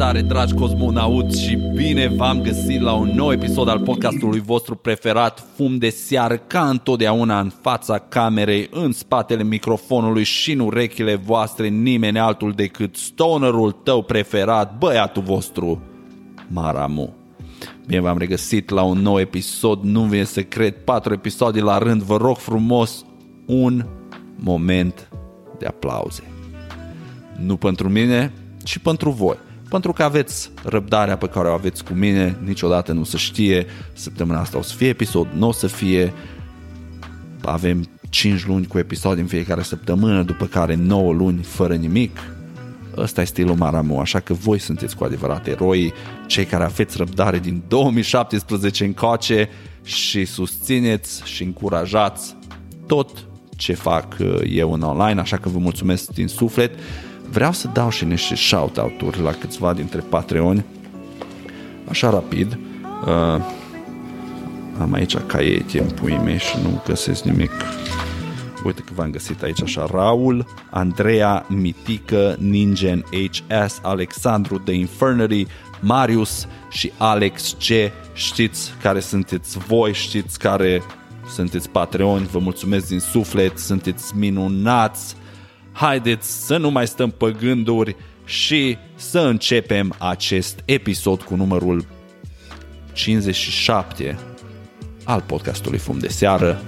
Salutare, dragi cosmonauți, și bine v-am găsit la un nou episod al podcastului vostru preferat, Fum de Seară, ca întotdeauna în fața camerei, în spatele microfonului și în urechile voastre, nimeni altul decât stonerul tău preferat, băiatul vostru, Maramu. Bine v-am regăsit la un nou episod, nu vine să cred, 4 episoade la rând, vă rog frumos un moment de aplauze. Nu pentru mine, ci pentru voi. Pentru că aveți răbdarea pe care o aveți cu mine, niciodată nu se știe, săptămâna asta o să fie episod, nu o să fie, avem 5 luni cu episod în fiecare săptămână, după care 9 luni fără nimic. Ăsta e stilul Maramu, așa că voi sunteți cu adevărat eroi, cei care aveți răbdare din 2017 încoace și susțineți și încurajați tot ce fac eu în online, așa că vă mulțumesc din suflet. Vreau să dau și niște shout-out-uri la câțiva dintre Patreoni, așa rapid. Am aici caiete în puii mei și nu găsesc nimic. Uite că v-am găsit aici așa: Raul, Andreea, Mitică, Ningen HS, Alexandru The Infernary, Marius și Alex G. Știți care sunteți voi, știți care sunteți Patreoni, vă mulțumesc din suflet, sunteți minunați. Haideți să nu mai stăm pe gânduri și să începem acest episod cu numărul 57 al podcastului Fum de Seară.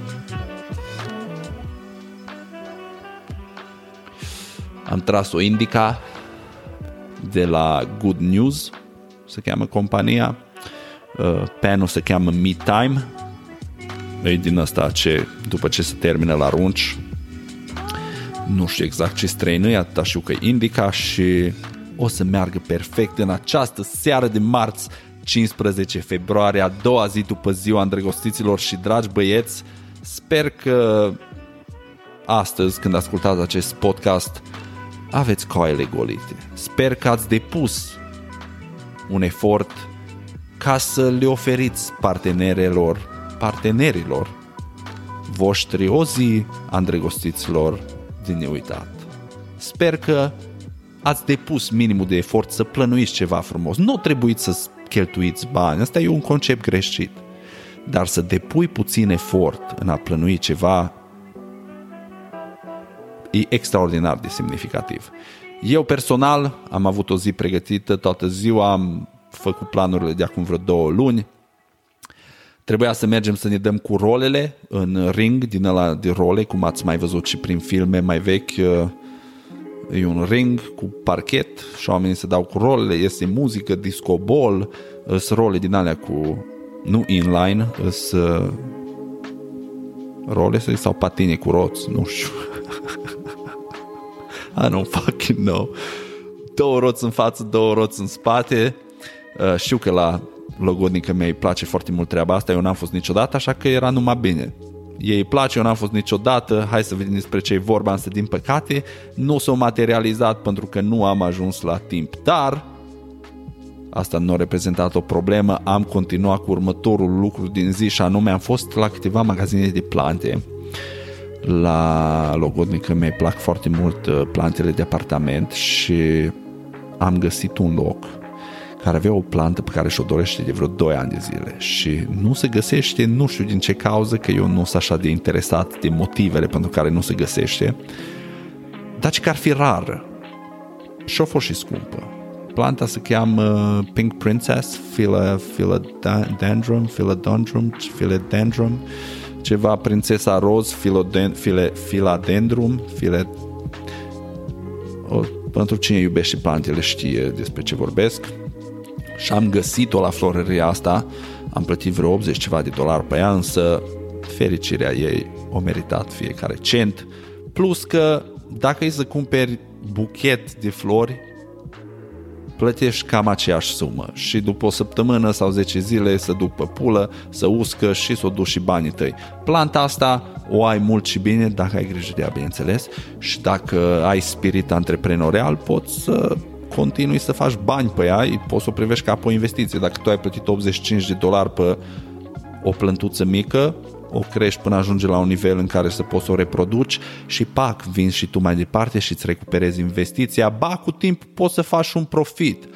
Am tras o indica de la Good News, se cheamă compania, penul se cheamă Me Time, e din ăsta ce după ce se termină la runci. Nu știu exact ce strain e, atâta știu că indica și o să meargă perfect în această seară de marți 15 februarie, a doua zi după ziua îndrăgostiților. Și dragi băieți, sper că astăzi, când ascultați acest podcast, aveți coaiele golite. Sper că ați depus un efort ca să le oferiți partenerilor voștri o zi a îndrăgostiților de neuitat. Sper că ați depus minimul de efort să plănuiți ceva frumos. Nu trebuie să cheltuiți bani, asta e un concept greșit. Dar să depui puțin efort în a plănui ceva e extraordinar de semnificativ. Eu personal am avut o zi pregătită toată ziua, am făcut planurile de acum vreo 2 luni. Trebuia să mergem să ne dăm cu rolele în ring din ăla de role, cum ați mai văzut și prin filme mai vechi. E un ring cu parchet și oamenii se dau cu rolele, este muzică, disco ball, sunt role din alea cu, nu inline, sunt role sau patine cu roți, nu știu. I don't fucking know. 2 roți în față, 2 roți în spate. Știu că la logodnică mea îi place foarte mult treaba asta, eu n-am fost niciodată, așa că era numai bine. Ei îi place, eu n-am fost niciodată, hai să vedem despre ce e vorba, însă din păcate nu s-a materializat pentru că nu am ajuns la timp, dar asta nu a reprezentat o problemă, am continuat cu următorul lucru din zi și anume am fost la câteva magazine de plante. La logodnică mea îi plac foarte mult plantele de apartament și am găsit un loc care avea o plantă pe care și-o dorește de vreo 2 ani de zile și nu se găsește, nu știu din ce cauză, că eu nu sunt așa de interesat de motivele pentru care nu se găsește, dar ce că ar fi rară și-a fost și scumpă. Planta se cheamă Pink Princess, Philodendron, ceva prințesa roz, Philodendron, pentru cine iubește plantele știe despre ce vorbesc. Și am găsit-o la florăria asta, am plătit vreo 80 ceva de dolari pe ea, însă fericirea ei o meritat fiecare cent, plus că dacă e să cumperi buchet de flori, plătești cam aceeași sumă și după o săptămână sau 10 zile să duc pe pulă, să uscă și să o duci și banii tăi. Planta asta o ai mult și bine dacă ai grijă de ea, bineînțeles, și dacă ai spirit antreprenorial poți să continui să faci bani pe ea, poți să o privești ca pe o investiție. Dacă tu ai plătit 85 de dolari pe o plântuță mică, o crești până ajunge la un nivel în care să poți să o reproduci și pac, vinzi și tu mai departe și îți recuperezi investiția, ba cu timp poți să faci un profit.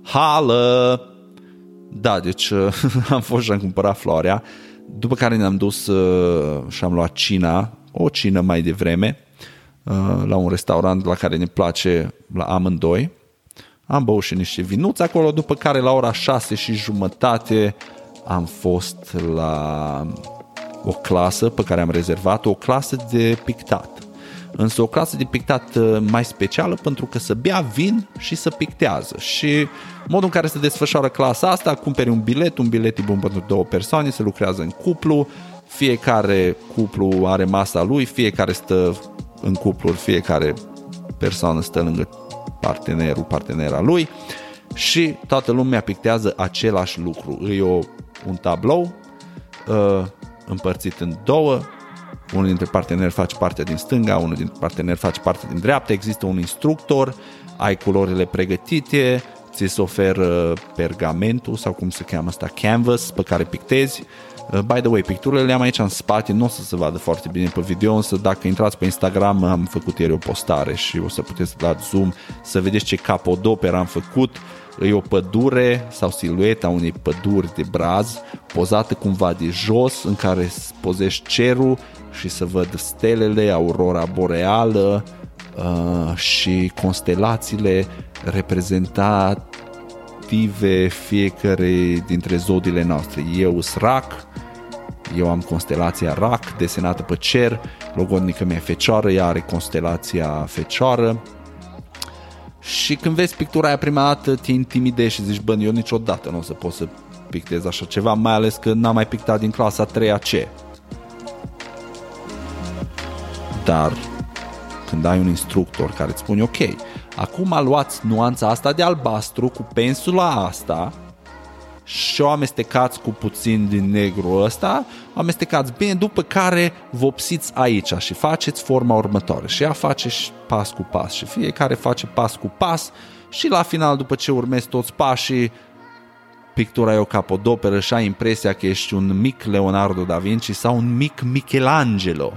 hală! Da, deci am fost și am cumpărat floarea, după care ne-am dus și am luat o cină mai devreme, la un restaurant la care ne place la amândoi. Am băut și niște vinuți acolo, după care la ora 6:30 am fost la o clasă pe care am rezervat, o clasă de pictat. Însă o clasă de pictat mai specială pentru că să bea vin și să pictează. Și modul în care se desfășoară clasa asta, cumperi un bilet e bun pentru 2 persoane, se lucrează în cuplu, fiecare cuplu are masa lui, fiecare stă în cupluri, fiecare persoană stă lângă partenera lui și toată lumea pictează același lucru. E un tablou împărțit în 2, unul dintre parteneri face partea din stânga, unul dintre parteneri face partea din dreapta, există un instructor, ai culorile pregătite, ți se oferă pergamentul sau cum se cheamă asta, canvas, pe care pictezi. By the way, picturile le am aici în spate, nu o să se vadă foarte bine pe video, însă dacă intrați pe Instagram am făcut ieri o postare și o să puteți da zoom să vedeți ce capodoperă am făcut. E o pădure sau silueta unei păduri de braz pozată cumva de jos, în care pozești cerul și să văd stelele, aurora boreală și constelațiile reprezentative fiecare dintre zodiile noastre. Eu am constelația Rac desenată pe cer, logodnica mea Fecioară, ea are constelația Fecioară. Și când vezi pictura aia prima dată te intimidezi și zici, bă, eu niciodată nu o să pot să pictez așa ceva, mai ales că n-am mai pictat din clasa 3-a C. Dar când ai un instructor care îți spune, ok, acum luați nuanța asta de albastru cu pensula asta și o amestecați cu puțin din negru ăsta, amestecați bine, după care vopsiți aici și faceți forma următoare. Și ea face pas cu pas și fiecare face pas cu pas și la final, după ce urmezi toți pașii, pictura e o capodoperă și ai impresia că ești un mic Leonardo da Vinci sau un mic Michelangelo.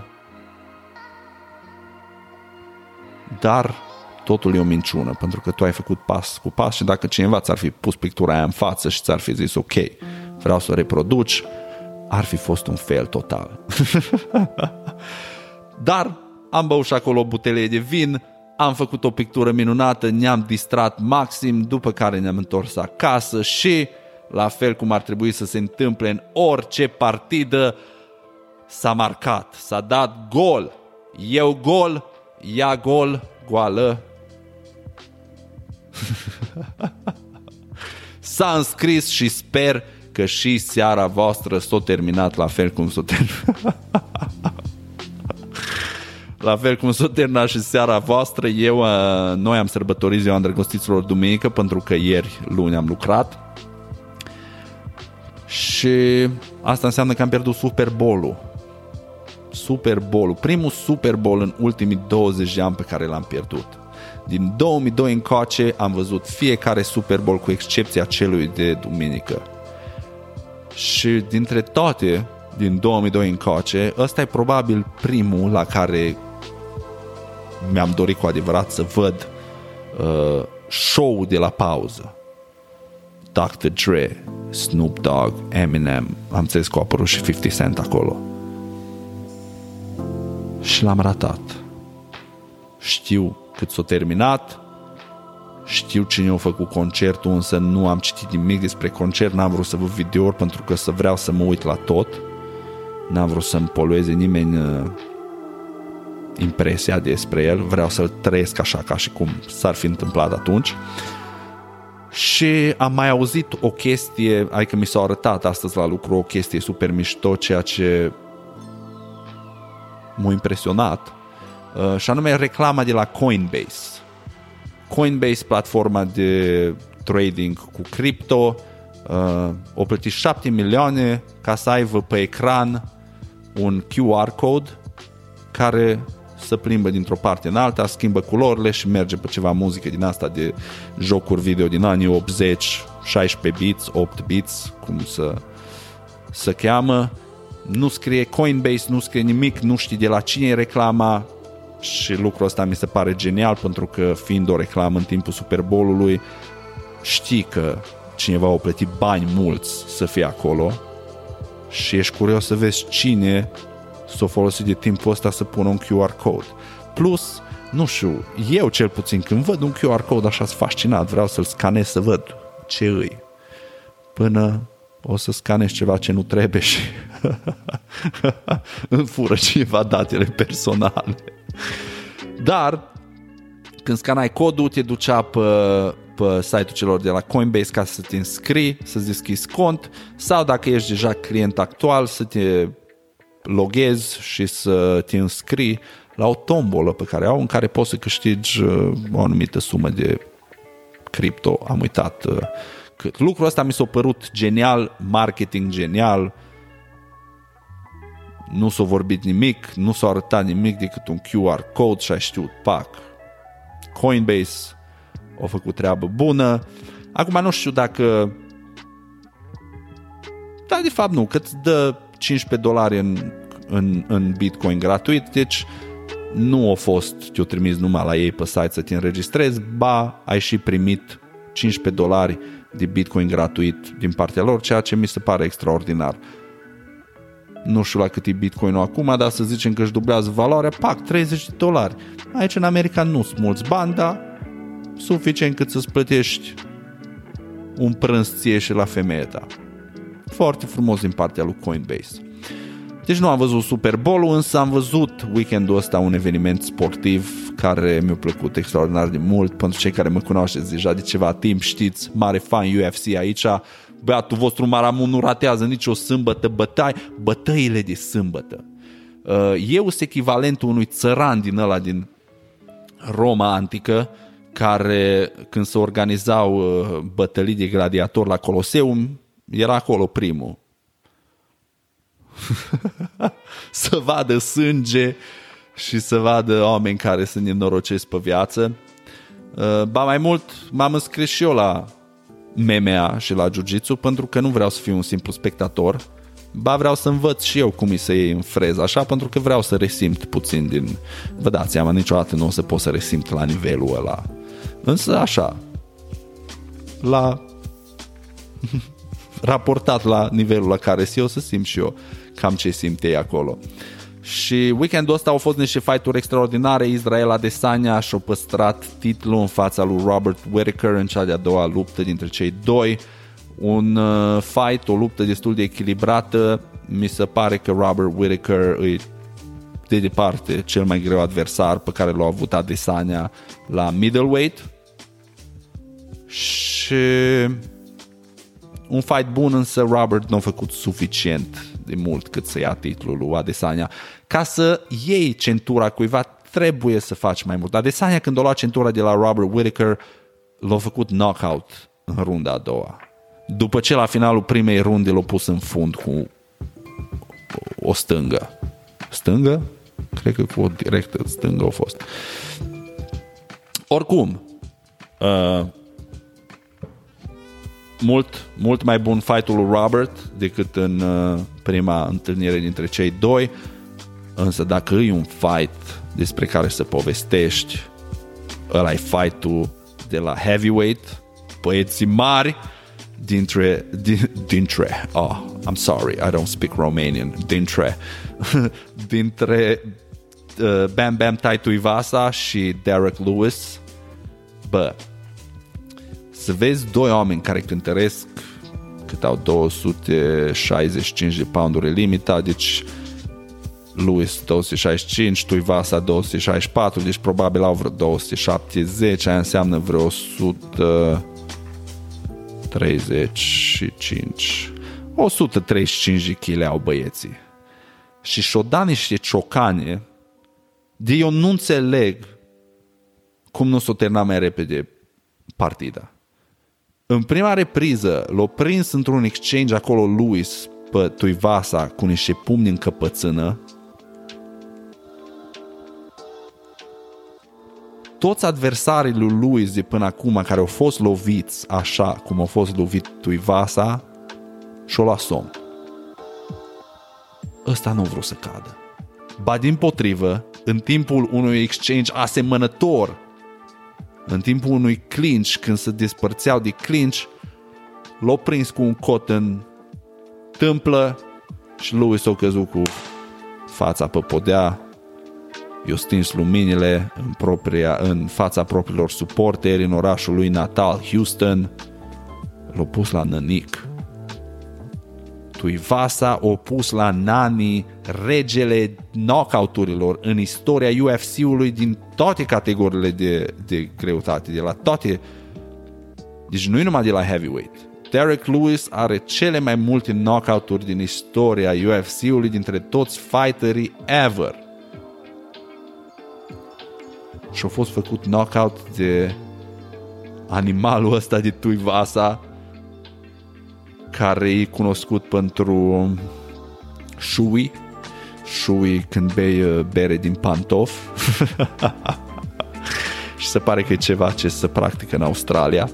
Dar totul e o minciună, pentru că tu ai făcut pas cu pas și dacă cineva ți-ar fi pus pictura aia în față și ți-ar fi zis, ok, vreau să o reproduci, ar fi fost un fail total. Dar am băut și acolo o butelie de vin, am făcut o pictură minunată, ne-am distrat maxim, după care ne-am întors acasă și, la fel cum ar trebui să se întâmple în orice partidă, s-a marcat, s-a dat gol. Eu gol, ea gol, goală. S-a înscris și sper că și seara voastră s-a terminat la fel cum s-a terminat. La fel cum s-a terminat și seara voastră. Noi am sărbătorit ziua îndrăgostiților duminică, pentru că ieri, luni, am lucrat. Și asta înseamnă că am pierdut Super Bowl-ul, primul Super Bowl în ultimii 20 de ani pe care l-am pierdut. Din 2002 încoace am văzut fiecare Super Bowl cu excepția celui de duminică. Și dintre toate, din 2002 încoace, ăsta e probabil primul la care mi-am dorit cu adevărat să văd show-ul de la pauză. Dr. Dre, Snoop Dogg, Eminem, am înțeles că a apărut și 50 Cent acolo. Și l-am ratat. Știu cât s-a terminat, știu cine a făcut concertul, însă nu am citit nimic despre concert, n-am vrut să văd video-uri pentru că vreau să mă uit la tot, n-am vrut să-mi polueze nimeni impresia despre el, vreau să-l trăiesc așa ca și cum s-ar fi întâmplat atunci. Și am mai auzit o chestie, adică mi s-a arătat astăzi la lucru o chestie super mișto, ceea ce m-a impresionat, și anume reclama de la Coinbase. Coinbase, platforma de trading cu cripto, o plătit 7 milioane ca să aibă pe ecran un QR code care să plimbă dintr-o parte în alta, schimbă culorile și merge pe ceva muzică din asta de jocuri video din anii 80, 16 bits, 8 bits, cum să cheamă. Nu scrie Coinbase, nu scrie nimic, nu știi de la cine e reclama și lucrul ăsta mi se pare genial, pentru că fiind o reclamă în timpul Super Bowl-ului, știi că cineva a plătit bani mulți să fie acolo și ești curios să vezi cine s-a folosit de timpul ăsta să pună un QR code. Plus, nu știu, eu cel puțin când văd un QR code așa sunt fascinat, vreau să-l scanez să văd ce îi. Până o să scanez ceva ce nu trebuie și îmi fură cineva datele personale. Dar când scanai codul, te ducea pe site-ul celor de la Coinbase ca să te înscrii, să-ți deschizi cont, sau dacă ești deja client actual să te loghezi și să te înscrii la o tombolă pe care au, în care poți să câștigi o anumită sumă de cripto. Am uitat cât. Lucrul ăsta mi s-a părut genial, marketing genial, nu s-a vorbit nimic, nu s-a arătat nimic decât un QR code și ai știut, pac. Coinbase a făcut treabă bună. Acum nu știu dacă... Da, de fapt nu, că îți dă $15 în Bitcoin gratuit, deci nu a fost, te-o trimis numai la ei pe site să te înregistrezi, ba, ai și primit $15 de Bitcoin gratuit din partea lor, ceea ce mi se pare extraordinar. Nu știu la cât e Bitcoin-ul acum, dar să zicem că își dublează valoarea, pac, $30. Aici în America nu sunt mulți bani, dar suficient cât să-ți plătești un prânz ție și la femeia ta. Foarte frumos din partea lui Coinbase. Deci nu am văzut Super Bowl-ul, însă am văzut weekendul ăsta un eveniment sportiv care mi-a plăcut extraordinar de mult. Pentru cei care mă cunoașteți deja de ceva timp, știți, mare fan UFC aici. Băiatul vostru Maramun nu ratează nicio sâmbătă bătăile de sâmbătă. Eu sunt echivalentul unui țăran din ăla din Roma antică, care când se organizau bătălii de gladiatori la Coloseum, era acolo primul. Să vadă sânge și să vadă oameni care se nenorocesc pe viață. Ba mai mult, m-am înscris și eu la MMA și la Jiu-Jitsu pentru că nu vreau să fiu un simplu spectator, ba vreau să învăț și eu cum îi să iei în frez, așa, pentru că vreau să resimt puțin din... Vă dați seama, niciodată nu o să pot să resimt la nivelul ăla. Însă așa, la... raportat la nivelul la care sunt eu, să simt și eu cam ce simt ei acolo. Și weekendul ăsta au fost niște fight-uri extraordinare. Israel Adesanya și-a păstrat titlul în fața lui Robert Whittaker în cea de-a doua luptă dintre cei doi. Un fight, o luptă destul de echilibrată. Mi se pare că Robert Whittaker e de departe cel mai greu adversar pe care l-a avut Adesanya la middleweight. Și un fight bun, însă Robert nu a făcut suficient de mult cât să ia titlul lui Adesanya. Ca să iei centura cuiva, trebuie să faci mai mult. Adesanya, când a luat centura de la Robert Whittaker, l-a făcut knockout în runda a doua. După ce la finalul primei runde l-a pus în fund cu o stângă. Stângă? Cred că cu o directă stângă a fost. Oricum, mult mai bun fight-ul lui Robert decât în prima întâlnire dintre cei doi. Însă dacă e un fight despre care să povestești, ăla e fight-ul de la heavyweight, băieții mari dintre I'm sorry, I don't speak Romanian, dintre Bam Bam Tai Tuivasa și Derek Lewis. Bă, să vezi doi oameni care cântăresc cât au 265 de pounduri limita, deci Lewis 265, Tuivasa 264, deci probabil au vreo 270, aia înseamnă vreo 135 de kg au băieții. Și și-o da niște ciocane de eu nu înțeleg cum nu s-o termina mai repede partida. În prima repriză l-a prins într-un exchange acolo Lewis pe Tuivasa cu niște pumni în căpățână. Toți adversarii lui Lewis de până acum care au fost loviți așa cum a fost lovit Tuivasa și-o luat somn. Ăsta nu a vrut să cadă. Ba dimpotrivă, în timpul unui exchange asemănător în timpul unui clinch, când se despărțeau de clinch, l-a prins cu un cot în tâmplă și Lewis a căzut cu fața pe podea, i-a stins luminile în fața propriilor suporteri în orașul lui natal, Houston, l-a pus la nănic. Tuivasa a pus la nani regele knockout-urilor în istoria UFC-ului din toate categoriile de greutate, de la toate. Deci nu e numai de la heavyweight. Derek Lewis are cele mai multe knockout-uri din istoria UFC-ului dintre toți fighterii ever. Și a fost făcut knockout de animalul ăsta de Tuivasa, care e cunoscut pentru Shui când bei bere din pantof. Și se pare că e ceva ce se practică în Australia.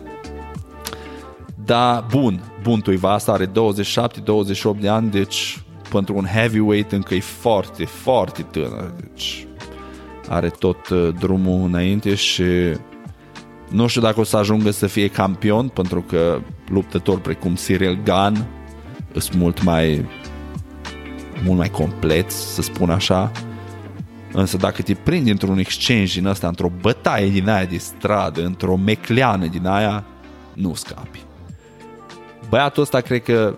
Dar bun Tuivasa, are 27-28 de ani, deci pentru un heavyweight încă e foarte, foarte tânăr. Deci are tot drumul înainte și nu știu dacă o să ajungă să fie campion, pentru că luptători precum Cyril Gane sunt mult mai compleți, să spun așa. Însă dacă te prindi într-un exchange din ăsta, într-o bătaie din aia de stradă, într-o mecleană din aia, nu scapi. Băiatul ăsta cred că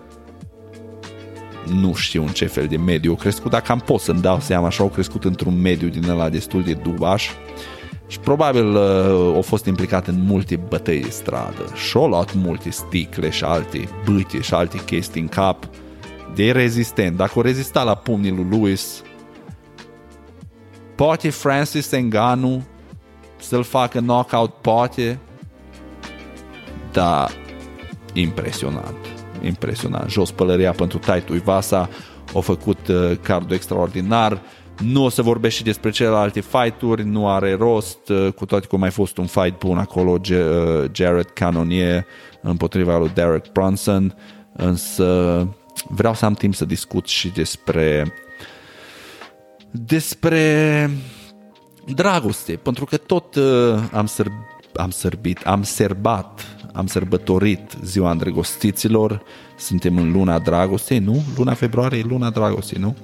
nu știu în ce fel de mediu a crescut, dar cam pot să-mi dau seama, așa, au crescut într-un mediu din ăla destul de dubaș și probabil a fost implicat în multe bătăi de stradă și a luat multe sticle și alte bâte și alte chestii în cap. De rezistent. Dacă o rezista la pumnii lui Lewis, poate Francis Ngannou să-l facă knockout, poate, dar impresionant. Jos pălăria pentru Tai Tuivasa, a făcut cardul extraordinar. Nu o să vorbesc și despre celelalte fight-uri, nu are rost, cu toate că a mai fost un fight bun acolo, Jared Cannonier împotriva lui Derek Brunson, însă vreau să am timp să discut și despre dragoste, pentru că tot am sărbătorit ziua îndrăgostiților, suntem în luna dragostei, nu? Luna februarie e luna dragostei, nu?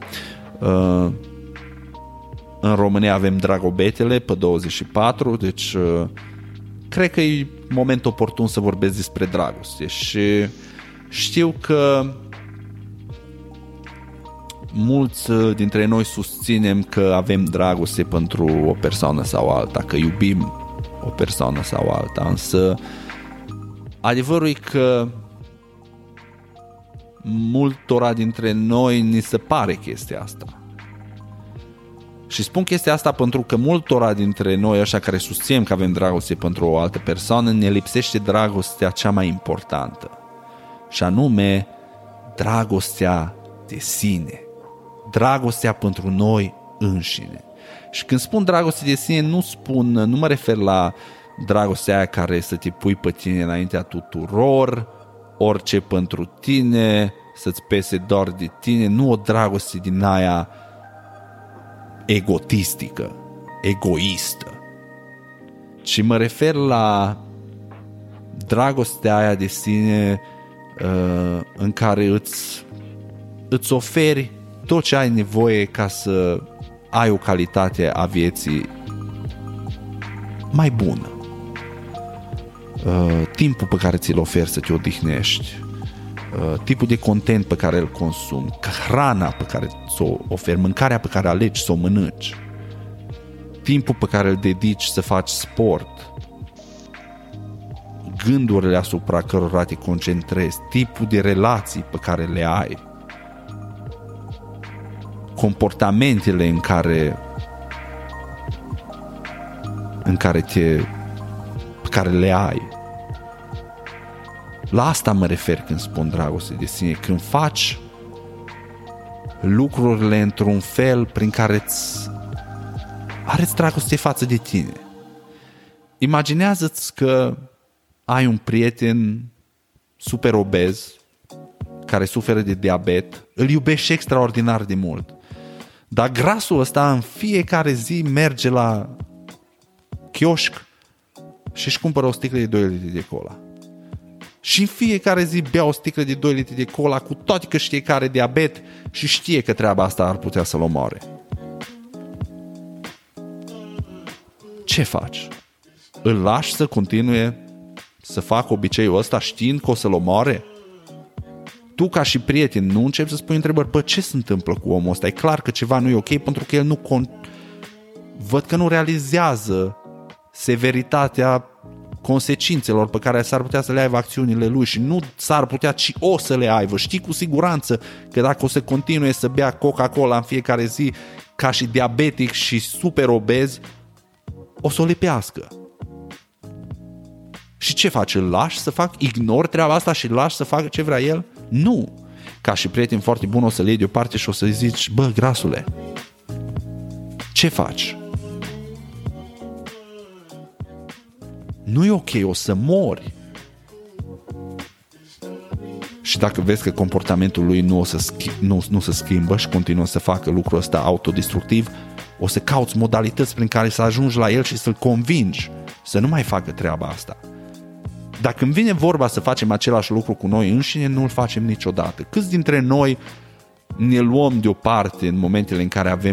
În România avem Dragobetele pe 24, deci cred că e moment oportun să vorbesc despre dragoste și știu că mulți dintre noi susținem că avem dragoste pentru o persoană sau alta, că iubim o persoană sau alta, însă adevărul e că multora dintre noi ni se pare chestia asta. Și spun chestia asta pentru că multora dintre noi, așa care susținem că avem dragoste pentru o altă persoană, ne lipsește dragostea cea mai importantă, și anume dragostea de sine, dragostea pentru noi înșine. Și când spun dragoste de sine, nu mă refer la dragostea aia care să te pui pe tine înaintea tuturor, orice pentru tine, să-ți pese doar de tine, nu o dragoste din aia egotistică, egoistă, ci mă refer la dragostea aia de sine în care îți oferi tot ce ai nevoie ca să ai o calitate a vieții mai bună. Timpul pe care ți-l oferi să te odihnești, tipul de content pe care îl consumi, hrana pe care ți-o oferi, mâncarea pe care alegi să o mănânci, timpul pe care îl dedici să faci sport, gândurile asupra cărora te concentrezi, tipul de relații pe care le ai, comportamentele în care le ai. La asta mă refer când spun dragoste de sine, când faci lucrurile într-un fel prin care îți arăți dragoste față de tine. Imaginează-ți că ai un prieten super obez care suferă de diabet, îl iubești extraordinar de mult, dar grasul ăsta în fiecare zi merge la chioșc și își cumpără o sticlă de 2 litri de cola. Și în fiecare zi bea o sticlă de 2 litri de cola, cu toate că știe că are diabet și știe că treaba asta ar putea să-l omoare. Ce faci? Îl lași să continue să facă obiceiul ăsta știind că o să-l omoare? Tu ca și prieten nu începi să spui întrebări, ce se întâmplă cu omul ăsta? E clar că ceva nu e ok pentru că el nu văd că nu realizează severitatea consecințelor pe care s-ar putea să le aibă acțiunile lui și nu s-ar putea, ci o să le aibă. Știi cu siguranță că dacă o să continue să bea Coca-Cola în fiecare zi ca și diabetic și super obez, o să o lipească. Și ce faci? Îl lași să fac? Ignori treaba asta și îl lași să facă ce vrea el? Nu! Ca și prieten foarte bun o să-l iei deoparte și o să-i zici, grasule, ce faci? Nu e ok, o să mori. Și dacă vezi că comportamentul lui nu se schimbă și continuă să facă lucrul ăsta autodestructiv, o să cauți modalități prin care să ajungi la el și să-l convingi să nu mai facă treaba asta. Dacă îmi vine vorba să facem același lucru cu noi înșine, nu-l facem niciodată. Câți dintre noi ne luăm deoparte în momentele în care avem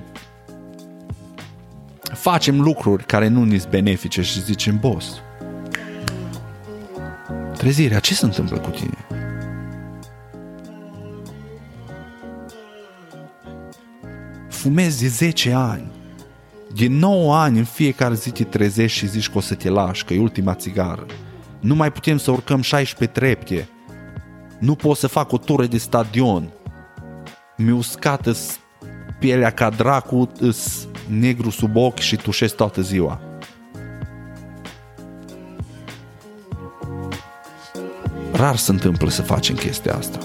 facem lucruri care nu ni-s benefice și zicem, boss, trezirea, ce se întâmplă cu tine? Fumezi de 10 ani. De 9 ani în fiecare zi te trezești și zici că o să te lași, că e ultima țigară. Nu mai putem să urcăm 16 trepte. Nu pot să fac o tură de stadion. Mi-e uscată pielea ca dracu, îs negru sub ochi și tușesc toată ziua. Rar se întâmplă să facem chestia asta.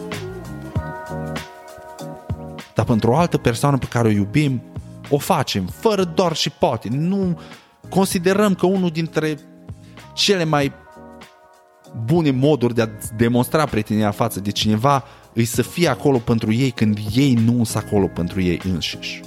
Dar pentru o altă persoană pe care o iubim, o facem, fără doar și poate. Nu considerăm că unul dintre cele mai bune moduri de a demonstra prietenia față de cineva îi să fie acolo pentru ei când ei nu sunt acolo pentru ei înșiși.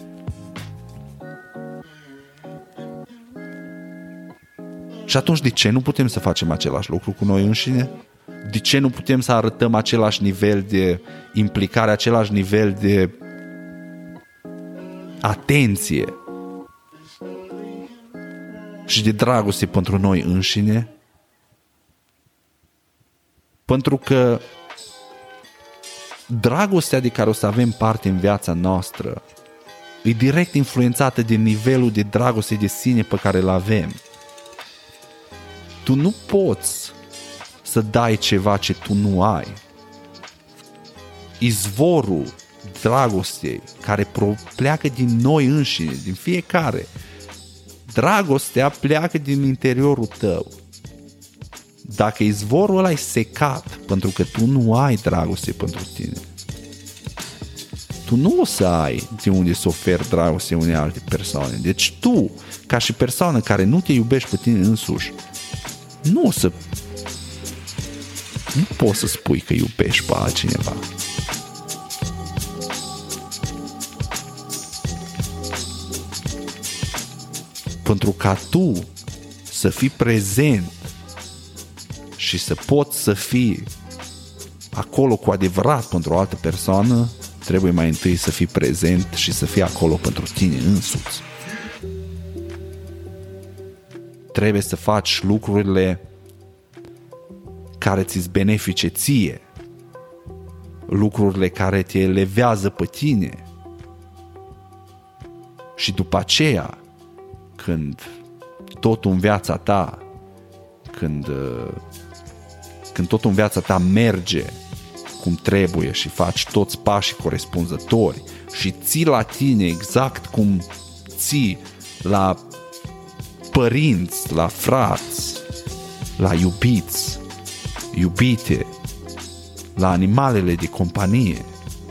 Și atunci de ce nu putem să facem același lucru cu noi înșine? De ce nu putem să arătăm același nivel de implicare, același nivel de atenție și de dragoste pentru noi înșine? Pentru că dragostea de care o să avem parte în viața noastră e direct influențată de nivelul de dragoste de sine pe care îl avem. Tu nu poți să dai ceva ce tu nu ai. Izvorul dragostei care pleacă din noi înșine, din fiecare. Dragostea pleacă din interiorul tău. Dacă izvorul ăla e secat pentru că tu nu ai dragoste pentru tine, tu nu o să ai de unde să oferi dragoste unei alte persoane. Deci tu, ca și persoană care nu te iubești pe tine însuși, nu poți să spui că iubești pe altcineva. Pentru ca tu să fii prezent și să poți să fii acolo cu adevărat pentru o altă persoană, trebuie mai întâi să fii prezent și să fii acolo pentru tine însuți. Trebuie să faci lucrurile care ți-ți benefice ție, lucrurile care te elevează pe tine. Și după aceea, când totul în viața ta, când totul în viața ta merge cum trebuie și faci toți pașii corespunzători și ții la tine exact cum ții la părinți, la frați, la iubiți, iubite, la animalele de companie.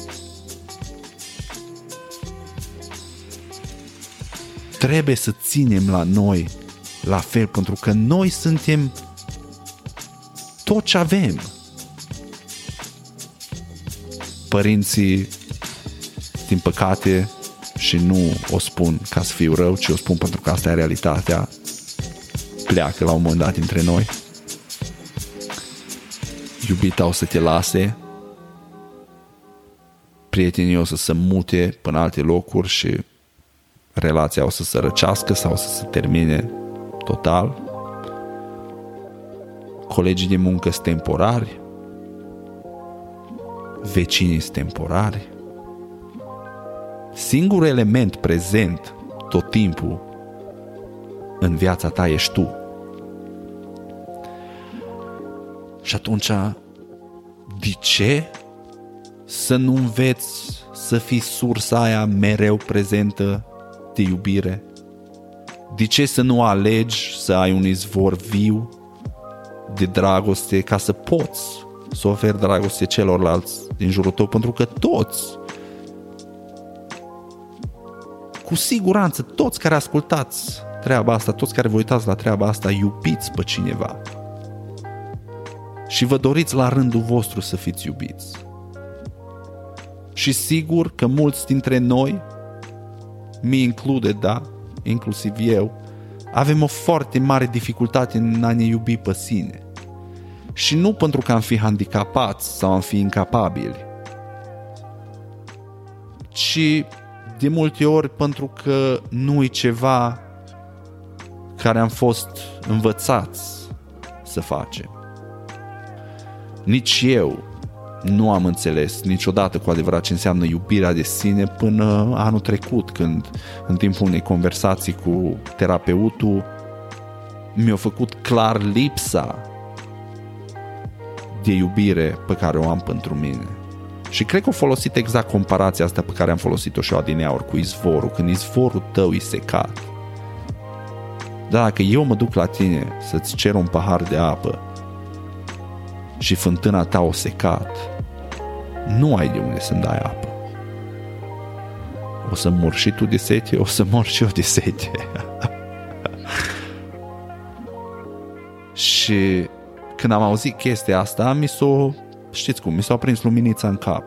Trebuie să ținem la noi la fel, pentru că noi suntem tot ce avem. Părinții, din păcate, și nu o spun ca să fiu rău, ci o spun pentru că asta e realitatea, pleacă la un moment dat dintre noi. Iubita o să te lase, prietenii o să se mute până alte locuri și relația o să se răcească sau o să se termine total. Colegii de muncă sunt temporari, vecinii sunt temporari. Singurul element prezent tot timpul în viața ta ești tu. Și atunci, de ce să nu înveți să fii sursa aia mereu prezentă de iubire? De ce să nu alegi să ai un izvor viu de dragoste ca să poți să oferi dragoste celorlalți din jurul tău? Pentru că toți, cu siguranță, toți care ascultați treaba asta, toți care vă uitați la treaba asta, iubiți pe cineva. Și vă doriți la rândul vostru să fiți iubiți. Și sigur că mulți dintre noi, mi include, da, inclusiv eu, avem o foarte mare dificultate în a ne iubi pe sine. Și nu pentru că am fi handicapați sau am fi incapabili, ci de multe ori pentru că nu e ceva care am fost învățați să facem. Nici eu nu am înțeles niciodată cu adevărat ce înseamnă iubirea de sine până anul trecut, când în timpul unei conversații cu terapeutul mi-a făcut clar lipsa de iubire pe care o am pentru mine. Și cred că a folosit exact comparația asta pe care am folosit-o și eu adineauri cu izvorul. Când izvorul tău e secat, dacă eu mă duc la tine să-ți cer un pahar de apă și fântâna ta o secat, nu ai de unde să-mi dai apă. O să mor și tu de sete, o să mor și eu de sete. Și când am auzit chestia asta, știți cum, mi s-a prins luminița în cap.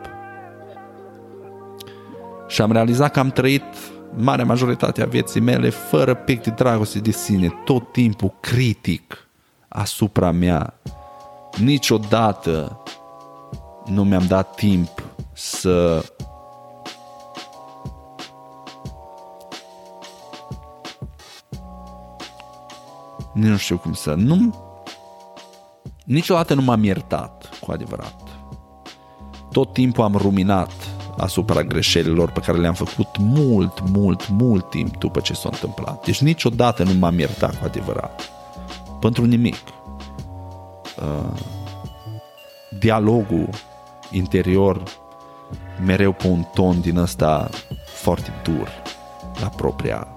Și am realizat că am trăit marea majoritate a vieții mele fără pic de dragoste de sine, tot timpul critic asupra mea. Niciodată nu mi-am dat timp să nu știu cum să niciodată nu m-am iertat cu adevărat. Tot timpul am ruminat asupra greșelilor pe care le-am făcut mult timp după ce s-a întâmplat. Deci niciodată nu m-am iertat cu adevărat pentru nimic. Dialogul interior mereu pe un ton din ăsta foarte dur la propria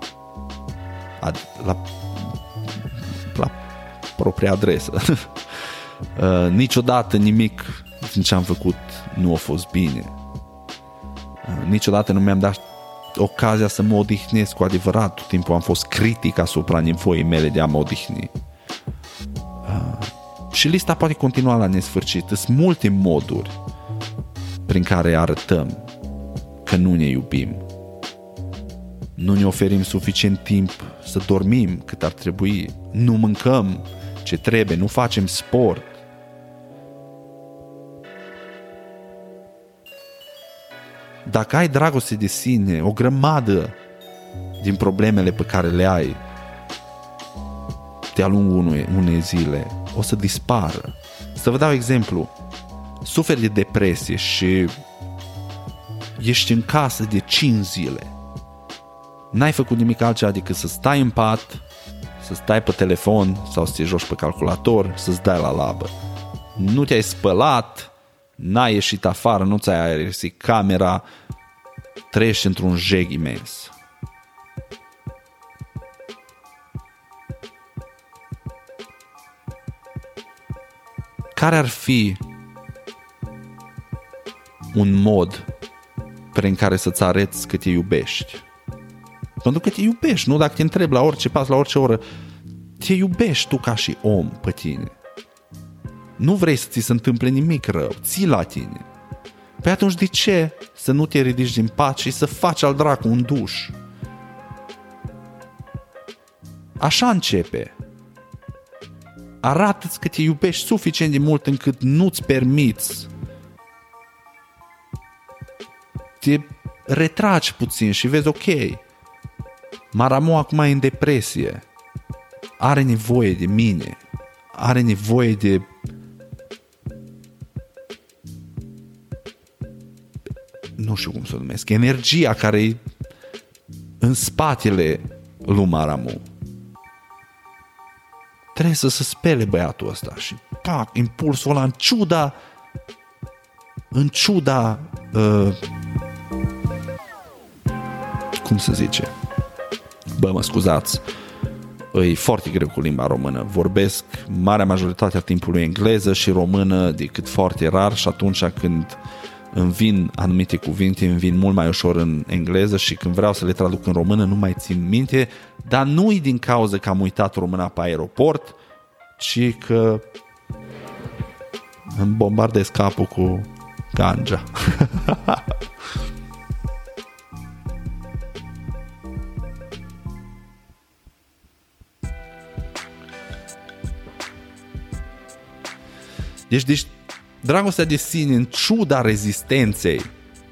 adresă. Niciodată nimic din ce am făcut nu a fost bine. Niciodată nu mi-am dat ocazia să mă odihnesc cu adevărat. Tot timpul am fost critic asupra nevoii mele de a mă odihni. Și lista poate continua la nesfârșit. Sunt multe moduri prin care arătăm că nu ne iubim. Nu ne oferim suficient timp să dormim cât ar trebui. Nu mâncăm ce trebuie, nu facem sport. Dacă ai dragoste de sine, o grămadă din problemele pe care le ai de-a lungul unei zile o să dispară. Să vă dau exemplu. Suferi de depresie și ești în casă de 5 zile. N-ai făcut nimic altceva decât să stai în pat, să stai pe telefon sau să te joci pe calculator, să-ți dai la labă. Nu te-ai spălat, n-ai ieșit afară, nu ți-ai aerisit camera, trăiești într-un jeg imens. Care ar fi un mod prin care să-ți arăți că te iubești? Pentru că te iubești, nu? Dacă te întrebi la orice pas, la orice oră, te iubești tu ca și om pe tine. Nu vrei să ți se întâmple nimic rău, ții la tine. Păi atunci de ce să nu te ridici din pat și să faci al dracu un duș? Așa începe. arată-ți că te iubești suficient de mult încât nu-ți permiți. Te retragi puțin și vezi, ok, Maramu acum e în depresie, are nevoie de mine, are nevoie de nu știu cum să o numesc, energia care e în spatele lui Maramu. Trebuie să se spele băiatul ăsta și pac, impulsul ăla în ciuda cum se zice? Bă, mă scuzați, e foarte greu cu limba română. Vorbesc marea majoritate a timpului engleză și română decât foarte rar și atunci când îmi vin anumite cuvinte, îmi vin mult mai ușor în engleză și când vreau să le traduc în română nu mai țin minte, dar nu-i din cauza că am uitat româna pe aeroport, ci că îmi bombardez capul cu ganja. Deci dragostea de sine, în ciuda rezistenței,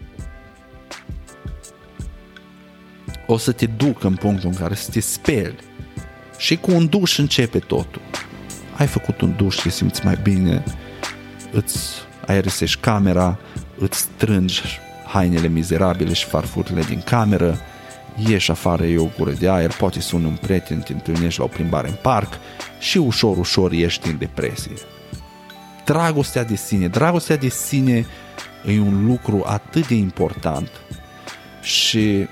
o să te ducă în punctul în care să te speli. Și cu un duș începe totul. Ai făcut un duș, te simți mai bine, îți aerisești camera, îți strângi hainele mizerabile și farfurile din cameră, ieși afară, e o gură de aer, poate suni un prieten, te întâlnești la o plimbare în parc și ușor ești din depresie. Dragostea de sine e un lucru atât de important și,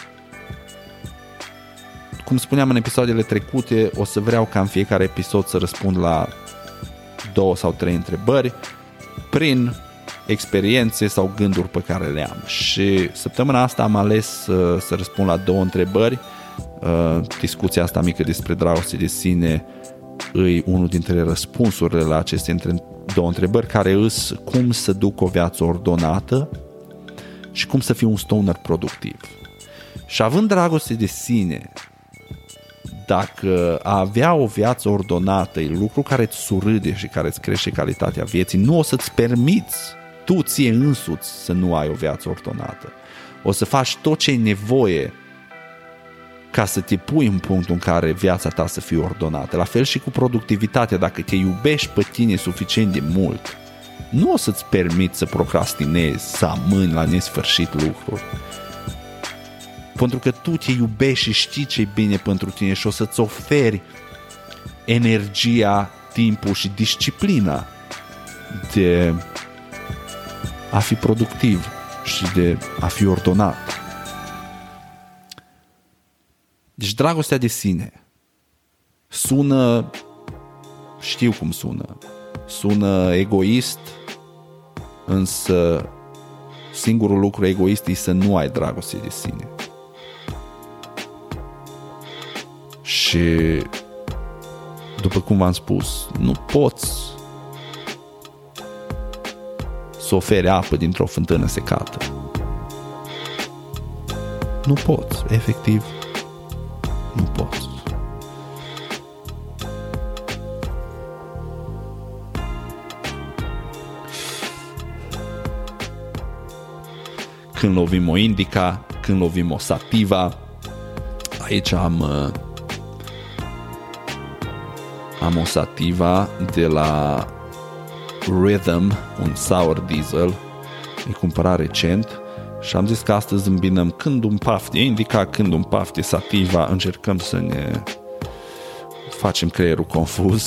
cum spuneam în episoadele trecute, o să vreau ca în fiecare episod să răspund la 2 sau 3 întrebări prin experiențe sau gânduri pe care le am. Și săptămâna asta am ales să răspund la 2 întrebări. Discuția asta mică despre dragoste de sine e unul dintre răspunsurile la aceste 2 întrebări, care îs cum să duc o viață ordonată și cum să fiu un stoner productiv. Și având dragoste de sine, dacă a avea o viață ordonată e lucru care îți surâde și care îți crește calitatea vieții, nu o să-ți permiți tu ție însuți să nu ai o viață ordonată. O să faci tot ce e nevoie ca să te pui în punctul în care viața ta să fie ordonată. La fel și cu productivitatea. Dacă te iubești pe tine suficient de mult, nu o să-ți permiți să procrastinezi, să amâni la nesfârșit lucruri. Pentru că tu te iubești și știi ce e bine pentru tine și o să-ți oferi energia, timpul și disciplina de a fi productiv și de a fi ordonat. Deci dragostea de sine sună, știu cum sună egoist, însă singurul lucru egoist e să nu ai dragoste de sine. Și după cum v-am spus, nu poți să oferi apă dintr-o fântână secată. Nu poți, efectiv. Nu poți. Când lovim o indica, când lovim o sativa, aici am o sativa de la Rhythm, un sour diesel, îi cumpărat recent. Și am zis că astăzi îmbinăm când un paf de indica, când un paf de sativa, încercăm să ne facem creierul confuz.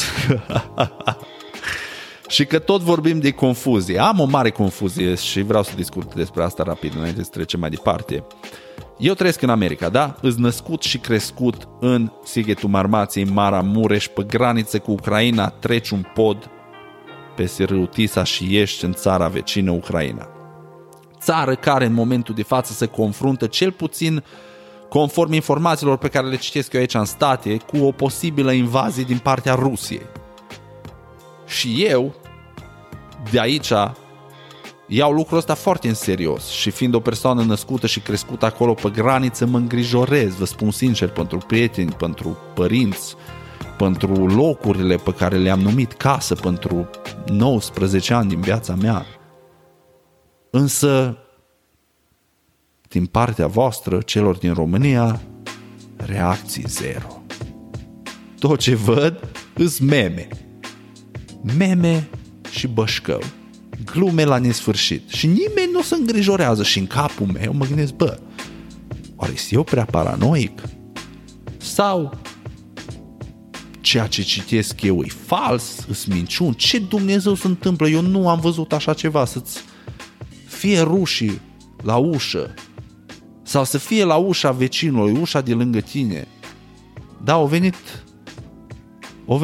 Și că tot vorbim de confuzie. Am o mare confuzie și vreau să discut despre asta rapid înainte să trecem mai departe. Eu trăiesc în America, da? Îs născut și crescut în Sighetul Marmației, Maramureș, pe graniță cu Ucraina, treci un pod pe râul Tisa și ești în țara vecină, Ucraina. Țară care în momentul de față se confruntă, cel puțin conform informațiilor pe care le citesc eu aici în state, cu o posibilă invazie din partea Rusiei. Și eu, de aici, iau lucrul ăsta foarte în serios și fiind o persoană născută și crescută acolo pe graniță, mă îngrijorez, vă spun sincer, pentru prieteni, pentru părinți, pentru locurile pe care le-am numit casă pentru 19 ani din viața mea. Însă, din partea voastră, celor din România, reacții zero. Tot ce văd îs meme. Meme și bășcău. Glume la nesfârșit. Și nimeni nu se îngrijorează. Și în capul meu mă gândesc, oare eu prea paranoic? Sau ceea ce citesc eu e fals, îs minciun? Ce Dumnezeu se întâmplă? Eu nu am văzut așa ceva, să-ți fie rușii la ușă sau să fie la ușa vecinului, ușa de lângă tine. Da, a venit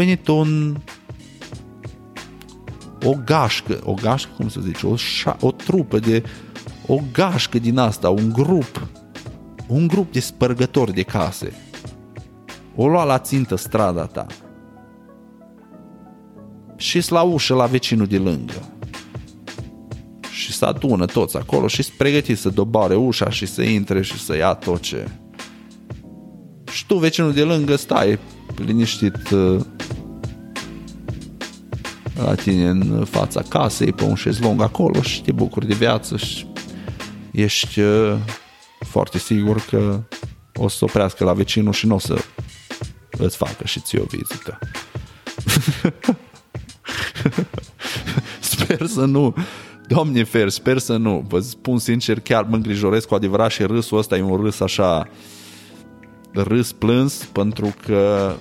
o gașcă, cum să zice, o trupă o gașcă din asta, un grup de spărgători de case. O lua la țintă strada ta și la ușă la vecinul de lângă. Și se adună toți acolo și sunt pregătiți să doboare ușa și să intre și să ia tot ce. Și tu, vecinul de lângă, stai liniștit la tine în fața casei, pe un șezlong acolo și te bucuri de viață și ești foarte sigur că o să oprească la vecinul și nu o să îți facă și ție o vizită. Sper să nu. Doamne fer, sper să nu. Vă spun sincer, chiar mă îngrijorez cu adevărat și râsul ăsta e un râs așa, râs plâns, pentru că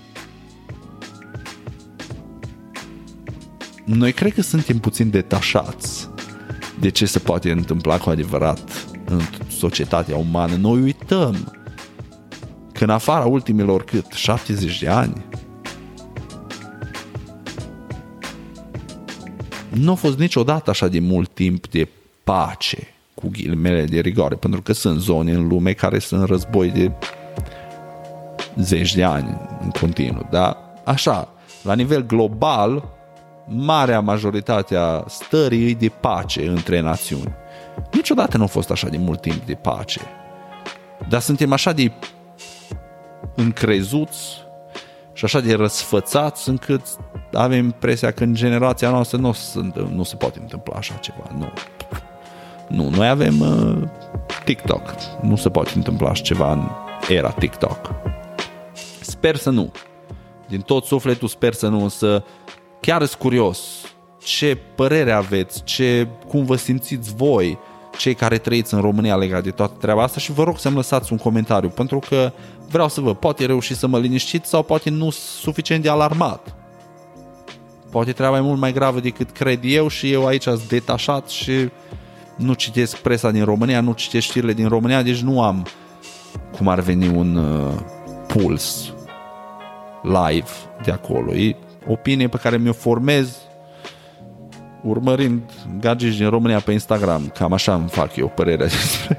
noi cred că suntem puțin detașați de ce se poate întâmpla cu adevărat în societatea umană. Noi uităm că în afara ultimilor 70 de ani nu a fost niciodată așa de mult timp de pace, cu ghilimele de rigoare, pentru că sunt zone în lume care sunt în război de 10 de ani în continuu, dar așa, la nivel global, marea majoritatea stării e de pace între națiuni. Niciodată nu a fost așa de mult timp de pace, dar suntem așa de încrezuți și așa de răsfățați încât avem impresia că în generația noastră nu se poate întâmpla așa ceva. Nu, noi avem TikTok. Nu se poate întâmpla așa ceva în era TikTok. Sper să nu. Din tot sufletul sper să nu, însă chiar sunt curios ce părere aveți, cum vă simțiți voi, cei care trăiți în România legat de toată treaba asta, și vă rog să-mi lăsați un comentariu, pentru că vreau să văd, poate reuși să mă liniștiți sau poate nu suficient de alarmat. Poate treaba e mult mai gravă decât cred eu și eu aici sunt detașat și nu citesc presa din România, nu citesc știrile din România, deci nu am cum ar veni un puls live de acolo. E opinie pe care mi-o formez urmărind gagici din România pe Instagram. Cam așa îmi fac eu părerea despre.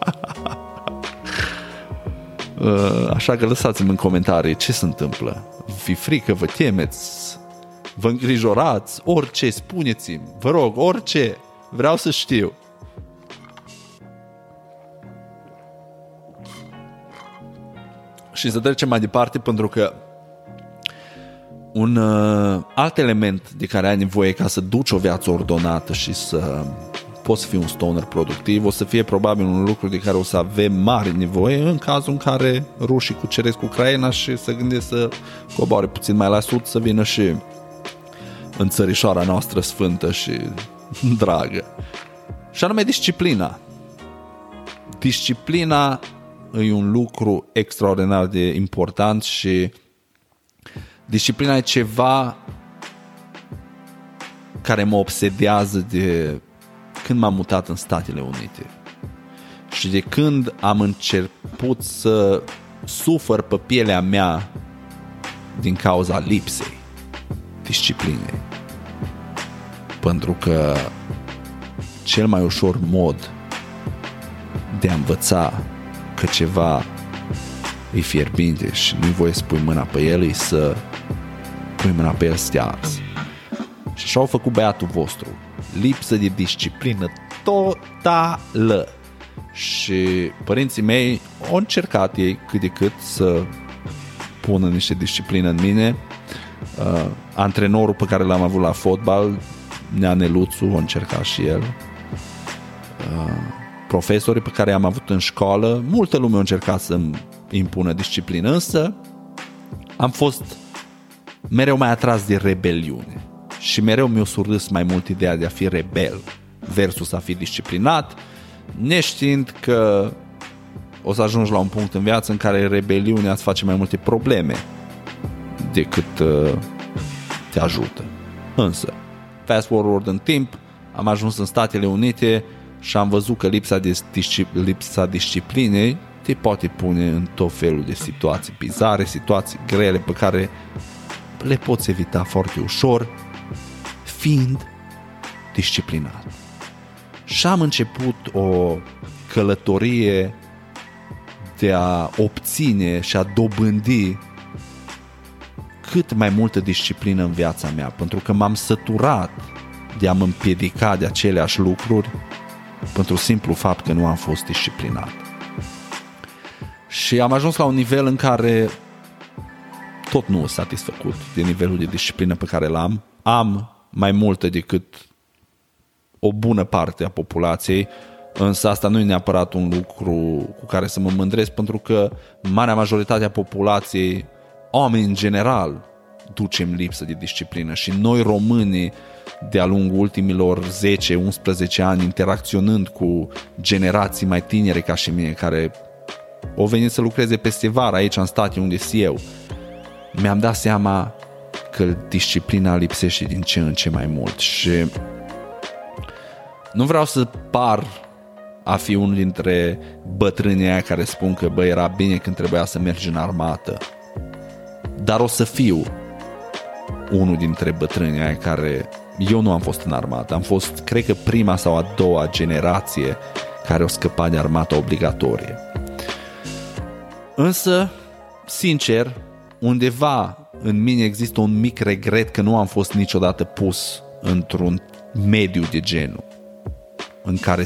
Așa că lăsați-mi în comentarii ce se întâmplă. Vi frică, vă temeți, vă îngrijorați, orice, spuneți-mi, vă rog, orice, vreau să știu. Și să trecem mai departe, pentru că un alt element de care ai nevoie ca să duci o viață ordonată și să poți să fii un stoner productiv, o să fie probabil un lucru de care o să avem mare nevoie în cazul în care rușii cuceresc Ucraina și se gândesc să coboare puțin mai la sud, să vină și în țărișoara noastră sfântă și dragă. Și anume disciplina. Disciplina e un lucru extraordinar de important și disciplina e ceva care mă obsedează de când m-am mutat în Statele Unite și de când am început să sufăr pe pielea mea din cauza lipsei disciplinei. Pentru că cel mai ușor mod de a învăța că ceva e fierbinte și nu-i voie să pui mâna pe el, e să pui mâna pe el să te arzi. Și așa au făcut băiatul vostru. Lipsă de disciplină totală. Și părinții mei au încercat ei cât de cât să pună niște disciplină în mine. Antrenorul pe care l-am avut la fotbal, Nea Neluțu, a încercat și el. Profesorii pe care am avut în școală, multă lume a încercat să-mi impună disciplină, însă am fost mereu mai atras de rebeliune și mereu mi-a surâs mai mult ideea de a fi rebel versus a fi disciplinat, neștiind că o să ajungi la un punct în viață în care rebeliunea îți face mai multe probleme decât te ajută. Însă, fast forward în timp, am ajuns în Statele Unite și am văzut că lipsa disciplinei te poate pune în tot felul de situații bizare, situații grele pe care le poți evita foarte ușor fiind disciplinat. Și am început o călătorie de a obține și a dobândi cât mai multă disciplină în viața mea, pentru că m-am săturat de a mă împiedica de aceleași lucruri pentru simplu fapt că nu am fost disciplinat. Și am ajuns la un nivel în care tot nu sunt satisfăcut de nivelul de disciplină pe care l-am. Am mai multă decât o bună parte a populației, însă asta nu e neapărat un lucru cu care să mă mândresc, pentru că marea majoritate a populației, oameni în general, ducem lipsă de disciplină și noi românii, de-a lungul ultimilor 10-11 ani, interacționând cu generații mai tinere ca și mine, care au venit să lucreze peste vară aici în state unde sunt eu, mi-am dat seama că disciplina lipsește din ce în ce mai mult și nu vreau să par a fi unul dintre bătrânii aia care spun că bă, era bine când trebuia să mergi în armată, dar o să fiu unul dintre bătrânii aia care, eu nu am fost în armată, am fost, cred că prima sau a doua generație care o scăpa de armata obligatorie. Însă, sincer, undeva în mine există un mic regret că nu am fost niciodată pus într-un mediu de genul în care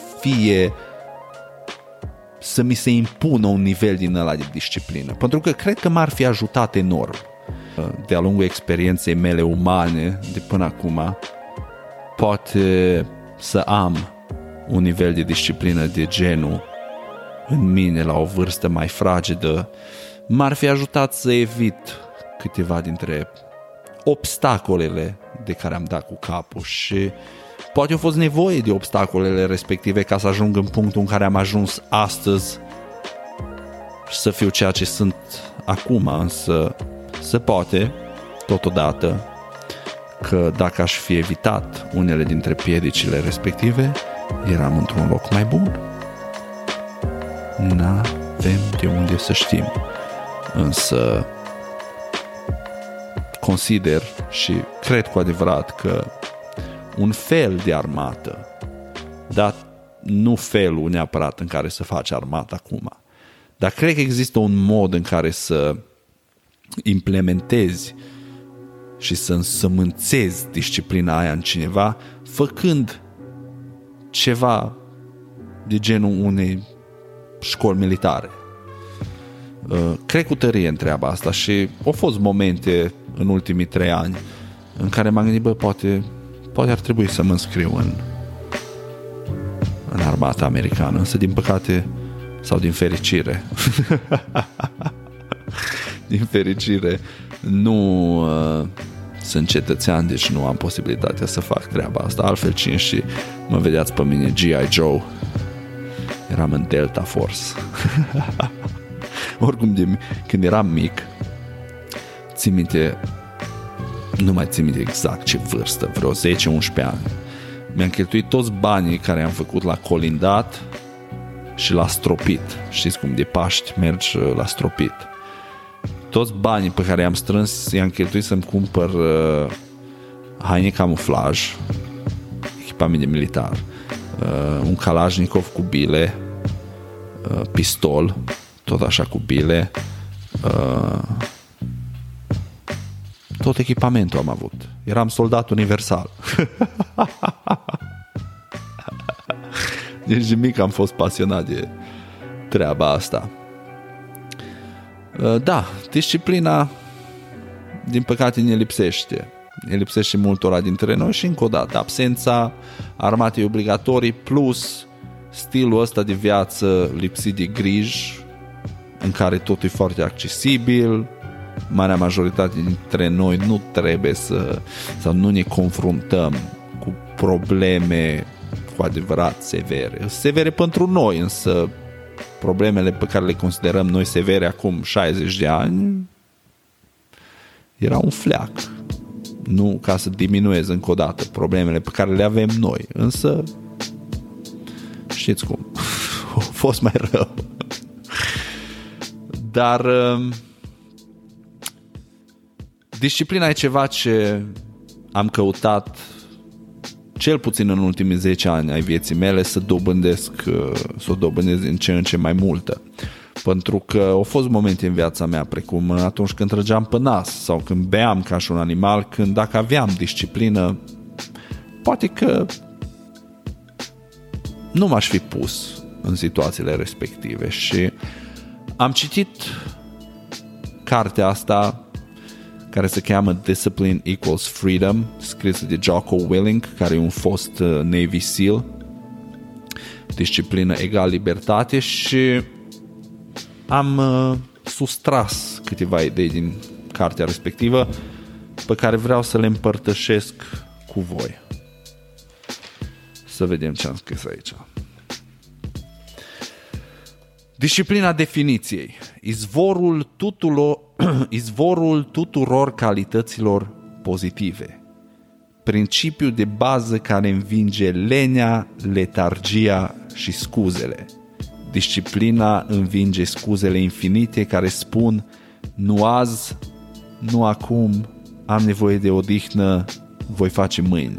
să mi se impună un nivel din ăla de disciplină, pentru că cred că m-ar fi ajutat enorm. De-a lungul experienței mele umane de până acum, poate să am un nivel de disciplină de genul în mine la o vârstă mai fragedă, m-ar fi ajutat să evit câteva dintre obstacolele de care am dat cu capul și poate a fost nevoie de obstacolele respective ca să ajung în punctul în care am ajuns astăzi și să fiu ceea ce sunt acum, însă se poate totodată că dacă aș fi evitat unele dintre piedicile respective, eram într-un loc mai bun. N-avem de unde să știm, însă consider și cred cu adevărat că un fel de armată, dar nu felul neapărat în care să faci armată acum, dar cred că există un mod în care să implementezi și să însămânțezi disciplina aia în cineva, făcând ceva de genul unei școli militare. Cred cu tărie în treaba asta și au fost momente în ultimii 3 ani în care m-am gândit, bă, poate ar trebui să mă înscriu în armata americană, însă din păcate sau din fericire din fericire nu sunt cetățean, deci nu am posibilitatea să fac treaba asta. Altfel cine și mă vedeați pe mine G.I. Joe, eram în Delta Force. Oricum, când eram mic, țin minte, nu mai țin minte exact ce vârstă, vreo 10-11 ani, mi-am cheltuit toți banii care am făcut la colindat și la stropit. Știți cum de Paști mergi la stropit. Toți banii pe care i-am strâns i-am cheltuit să-mi cumpăr haine camuflaj, echipament de militar, un Kalashnikov cu bile, pistol, tot așa cu bile, tot echipamentul am avut. Eram soldat universal. Deci de mic am fost pasionat de treaba asta. Da, disciplina, din păcate, ne lipsește. Ne lipsește multora dintre noi și, încă o dată, absența armatei obligatorii plus stilul ăsta de viață lipsit de griji, în care totul e foarte accesibil. Marea majoritate dintre noi nu trebuie sau nu ne confruntăm cu probleme cu adevărat severe pentru noi, însă problemele pe care le considerăm noi severe acum 60 de ani era un fleac. Nu ca să diminuez încă o dată problemele pe care le avem noi, însă știți cum, a fost mai rău. Dar disciplina e ceva ce am căutat cel puțin în ultimii 10 ani ai vieții mele să o dobândesc din ce în ce mai multă. Pentru că au fost momente în viața mea, precum atunci când trăgeam pe nas sau când beam ca și un animal, când dacă aveam disciplină, poate că nu m-aș fi pus în situațiile respective. Și am citit cartea asta care se cheamă Discipline Equals Freedom, scrisă de Jocko Willink, care e un fost Navy SEAL. Disciplină egal libertate, și am sustras câteva idei din cartea respectivă pe care vreau să le împărtășesc cu voi. Să vedem ce am scris aici. Disciplina definiției. Izvorul tuturor calităților pozitive. Principiul de bază care învinge lenea, letargia și scuzele. Disciplina învinge scuzele infinite care spun nu azi, nu acum, am nevoie de odihnă, voi face mâine.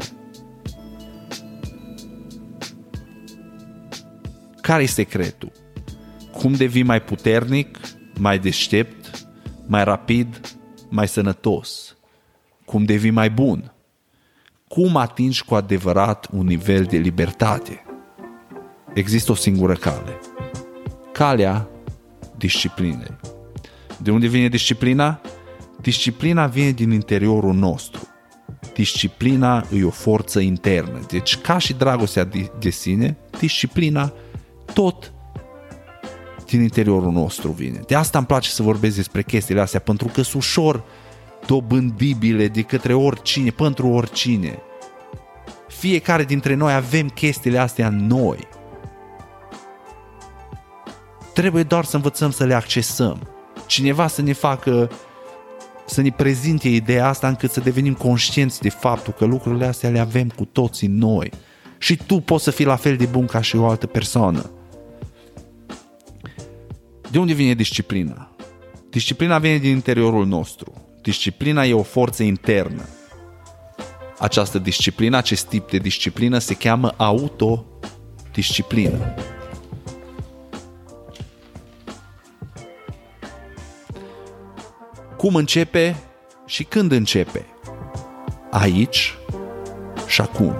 Care e secretul? Cum devii mai puternic, mai deștept, mai rapid, mai sănătos? Cum devii mai bun? Cum atingi cu adevărat un nivel de libertate? Există o singură cale. Calea disciplinei. De unde vine disciplina? Disciplina vine din interiorul nostru. Disciplina e o forță internă. Deci, ca și dragostea de sine, disciplina tot din interiorul nostru vine. De asta îmi place să vorbesc despre chestiile astea, pentru că sunt ușor dobândibile de către oricine, pentru oricine. Fiecare dintre noi avem chestiile astea în noi. Trebuie doar să învățăm să le accesăm. Cineva să ne facă, să ne prezinte ideea asta încât să devenim conștienți de faptul că lucrurile astea le avem cu toții noi. Și tu poți să fii la fel de bun ca și o altă persoană. De unde vine disciplina? Disciplina vine din interiorul nostru. Disciplina e o forță internă. Această disciplină, acest tip de disciplină se cheamă autodisciplină. Cum începe și când începe? Aici și acum.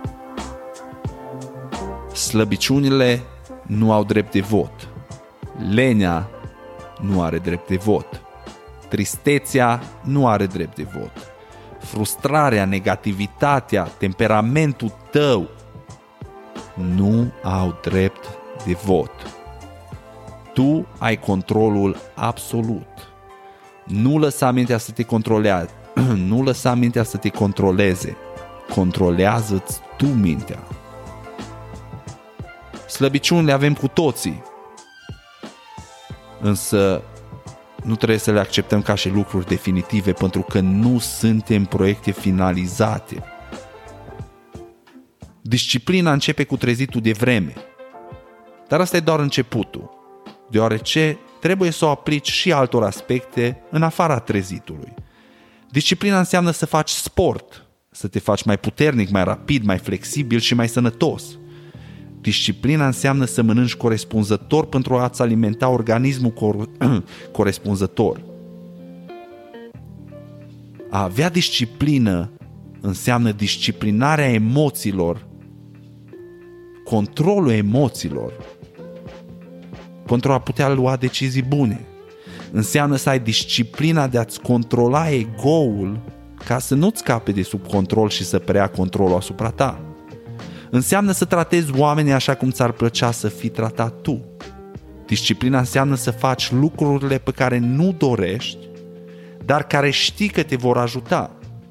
Slăbiciunile nu au drept de vot. Lenea nu are drept de vot. Tristețea nu are drept de vot. Frustrarea, negativitatea, temperamentul tău nu au drept de vot. Tu ai controlul absolut. Nu lăsa mintea să te controleze. Nu lăsa mintea să te controleze. Controlează-ți tu mintea. Slăbiciunile avem cu toții. Însă nu trebuie să le acceptăm ca și lucruri definitive, pentru că nu suntem proiecte finalizate. Disciplina începe cu trezitul de vreme. Dar asta e doar începutul, deoarece trebuie să o aplici și altor aspecte în afara trezitului. Disciplina înseamnă să faci sport, să te faci mai puternic, mai rapid, mai flexibil și mai sănătos. Disciplina înseamnă să mănânci corespunzător pentru a-ți alimenta organismul corespunzător. A avea disciplină înseamnă disciplinarea emoțiilor, controlul emoțiilor, pentru a putea lua decizii bune. Înseamnă să ai disciplina de a-ți controla ego-ul ca să nu-ți scape de sub control și să preia controlul asupra ta. Înseamnă să tratezi oamenii așa cum ți-ar plăcea să fii tratat tu. Disciplina înseamnă să faci lucrurile pe care nu dorești, dar care știi că te vor ajuta.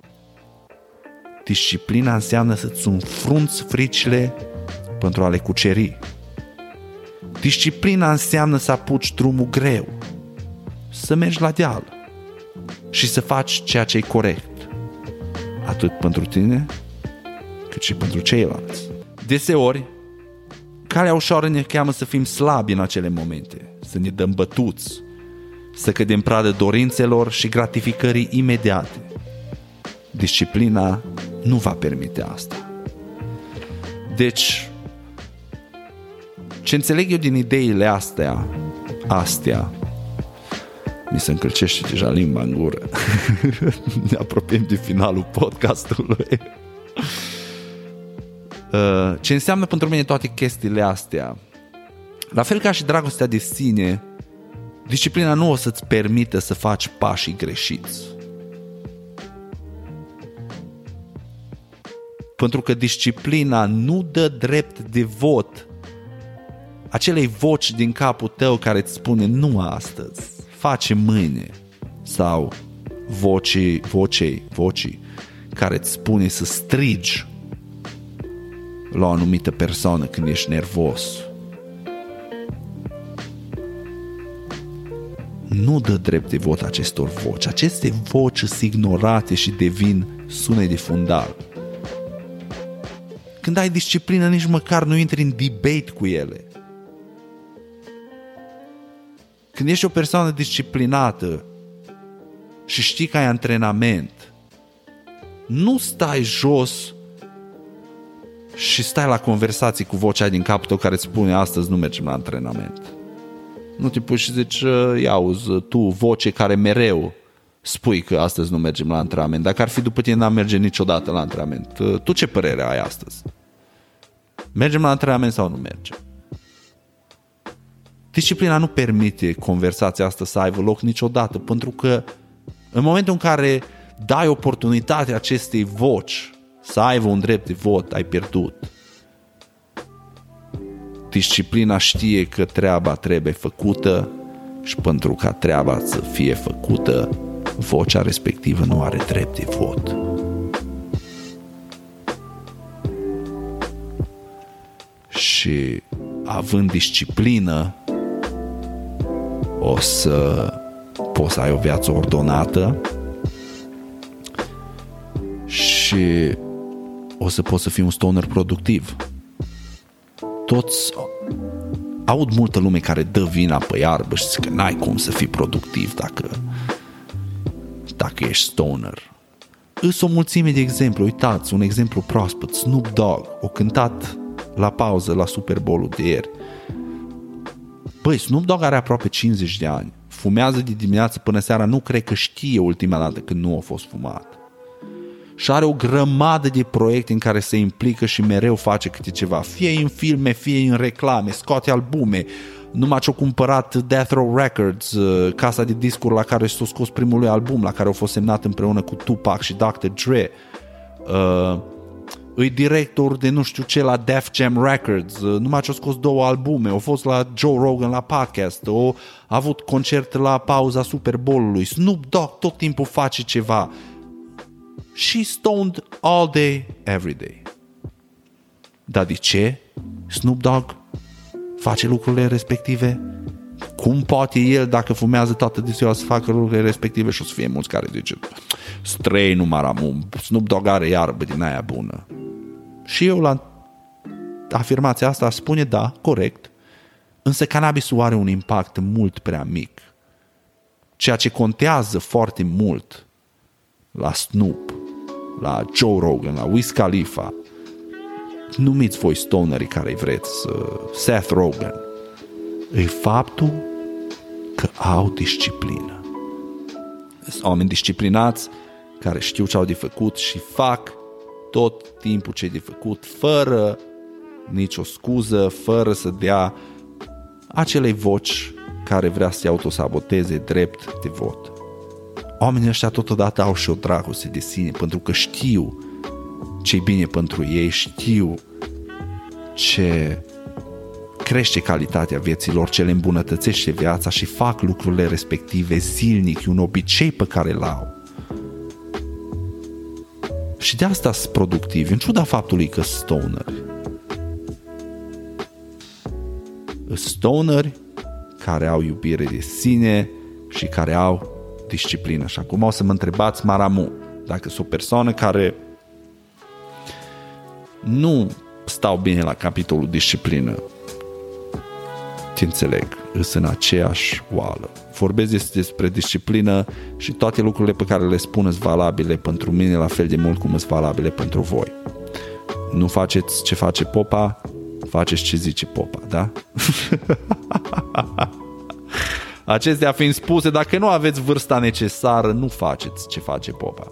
Disciplina înseamnă să-ți înfrunți fricile pentru a le cuceri. Disciplina înseamnă să apuci drumul greu, să mergi la deal și să faci ceea ce e corect, atât pentru tine cât și pentru ceilalți. Deseori, calea ușoară ne cheamă să fim slabi în acele momente, să ne dăm bătuți, să cădem pradă dorințelor și gratificării imediate. Disciplina nu va permite asta. Deci, ce înțeleg eu din ideile astea, mi se încălcește deja limba în gură. Ne apropiem de finalul podcastului. Ce înseamnă pentru mine toate chestiile astea? La fel ca și dragostea de sine, disciplina nu o să-ți permită să faci pașii greșiți. Pentru că disciplina nu dă drept de vot acelei voci din capul tău care îți spune nu astăzi, face mâine, sau vocii care îți spune să strigi la o anumită persoană când ești nervos. Nu dă drept de vot acestor voci. Aceste voci sunt ignorate și devin sune de fundal. Când ai disciplină, nici măcar nu intri în debate cu ele. Când ești o persoană disciplinată și știi că ai antrenament, nu stai jos și stai la conversații cu vocea din capul tău care îți spune astăzi nu mergem la antrenament. Nu te pui și zici, iauzi, tu, voce care mereu spui că astăzi nu mergem la antrenament. Dacă ar fi după tine, n-am merge niciodată la antrenament. Tu ce părere ai astăzi? Mergem la antrenament sau nu mergem? Disciplina nu permite conversația asta să aibă loc niciodată, pentru că în momentul în care dai oportunitatea acestei voci să aibă un drept de vot, ai pierdut. Disciplina știe că treaba trebuie făcută și pentru ca treaba să fie făcută, vocea respectivă nu are drept de vot. Și având disciplină, o să poți să ai o viață ordonată și o să poți să fii un stoner productiv. Toți aud multă lume care dă vina pe iarbă și zic că n-ai cum să fii productiv dacă ești stoner. Îs o mulțime de exemple. Uitați, un exemplu proaspăt, Snoop Dogg o cântat la pauză la Super Bowl-ul de ieri. Băi, Snoop Dogg are aproape 50 de ani, fumează de dimineață până seara, nu cred că știe ultima dată când nu a fost fumat. Și are o grămadă de proiecte în care se implică și mereu face câte ceva, fie în filme, fie în reclame, scoate albume. Numai ce-a cumpărat Death Row Records, casa de discuri la care s-a scos primul lui album, la care a fost semnat împreună cu Tupac și Dr. Dre. Îi director de nu știu ce la Def Jam Records, numai ce-a scos 2 albume, a fost la Joe Rogan la podcast, a avut concert la pauza Super Bowl-ului. Snoop Dogg tot timpul face ceva. Și stoned all day, every day. Dar de ce Snoop Dogg face lucrurile respective? Cum poate el, dacă fumează toată de ziua, să facă lucrurile respective? Și o să fie mulți care zice străi numai ramum, Snoop Dogg are iarbă din aia bună. Și eu la afirmația asta spune da, corect, însă cannabisul are un impact mult prea mic. Ceea ce contează foarte mult la Snoop, la Joe Rogan, la Wiz Khalifa, numiți voi stonerii care vreți, Seth Rogen, e faptul că au disciplină. Sunt oameni disciplinați care știu ce au de făcut și fac tot timpul ce e de făcut, fără nicio scuză, fără să dea acele voci care vrea să se autosaboteze drept de vot. Oamenii ăștia totodată au și o dragoste de sine, pentru că știu ce-i bine pentru ei, știu ce crește calitatea vieților, ce le îmbunătățește viața și fac lucrurile respective zilnic, e un obicei pe care îl au. Și de asta sunt productivi, în ciuda faptului că sunt stoneri. Stoneri care au iubire de sine și care au disciplină. Și acum o să mă întrebați, Maramu, dacă sunt o persoană care nu stau bine la capitolul disciplină, te înțeleg, îs în aceeași oală. Vorbesc despre disciplină și toate lucrurile pe care le spun sunt valabile pentru mine la fel de mult cum sunt valabile pentru voi. Nu faceți ce face popa, faceți ce zice popa, da? Acestea fiind spuse, dacă nu aveți vârsta necesară, nu faceți ce face popa.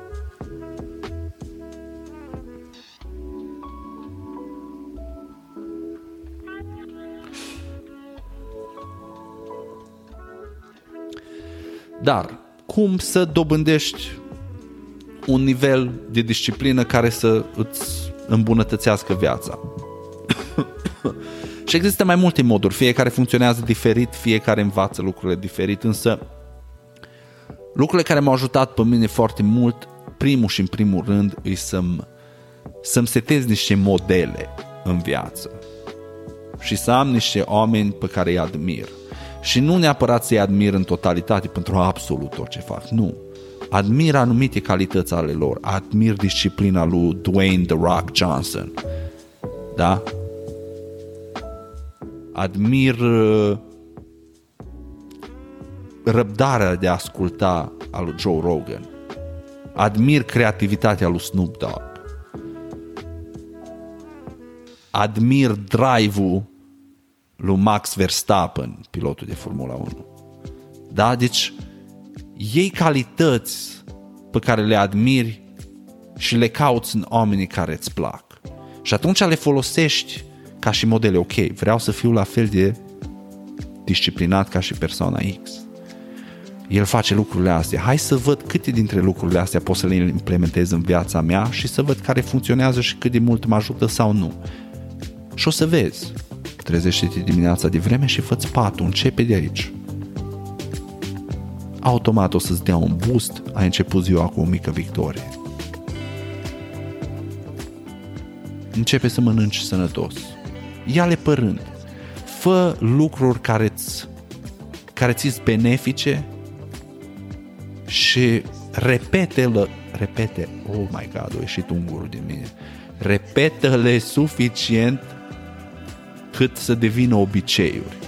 Dar, cum să dobândești un nivel de disciplină care să îți îmbunătățească viața? Și există mai multe moduri, fiecare funcționează diferit, fiecare învață lucrurile diferit, însă lucrurile care m-au ajutat pe mine foarte mult, primul și în primul rând, e să-mi setez niște modele în viață și să am niște oameni pe care îi admir. Și nu neapărat să-i admir în totalitate pentru absolut tot ce fac, nu. Admir anumite calități ale lor, admir disciplina lui Dwayne The Rock Johnson, da? Admir răbdarea de a asculta a lui Joe Rogan, admir creativitatea lui Snoop Dogg, admir drive-ul lui Max Verstappen, pilotul de Formula 1. Da? Deci iei calități pe care le admiri și le cauți în oamenii care îți plac. Și atunci le folosești ca și modele. Ok, vreau să fiu la fel de disciplinat ca și persoana X. El face lucrurile astea. Hai să văd câte dintre lucrurile astea pot să le implementez în viața mea și să văd care funcționează și cât de mult mă ajută sau nu. Și o să vezi. Trezește-te dimineața de vreme și fă-ți patul, începe de aici. Automat o să-ți dea un boost, ai început ziua cu o mică victorie. Începe să mănânci sănătos. Ia-le pe rând. Fă lucruri care ți-s benefice și repete, oh my God, a ieșit ungurul din mine. Repetă-le suficient cât să devină obiceiuri.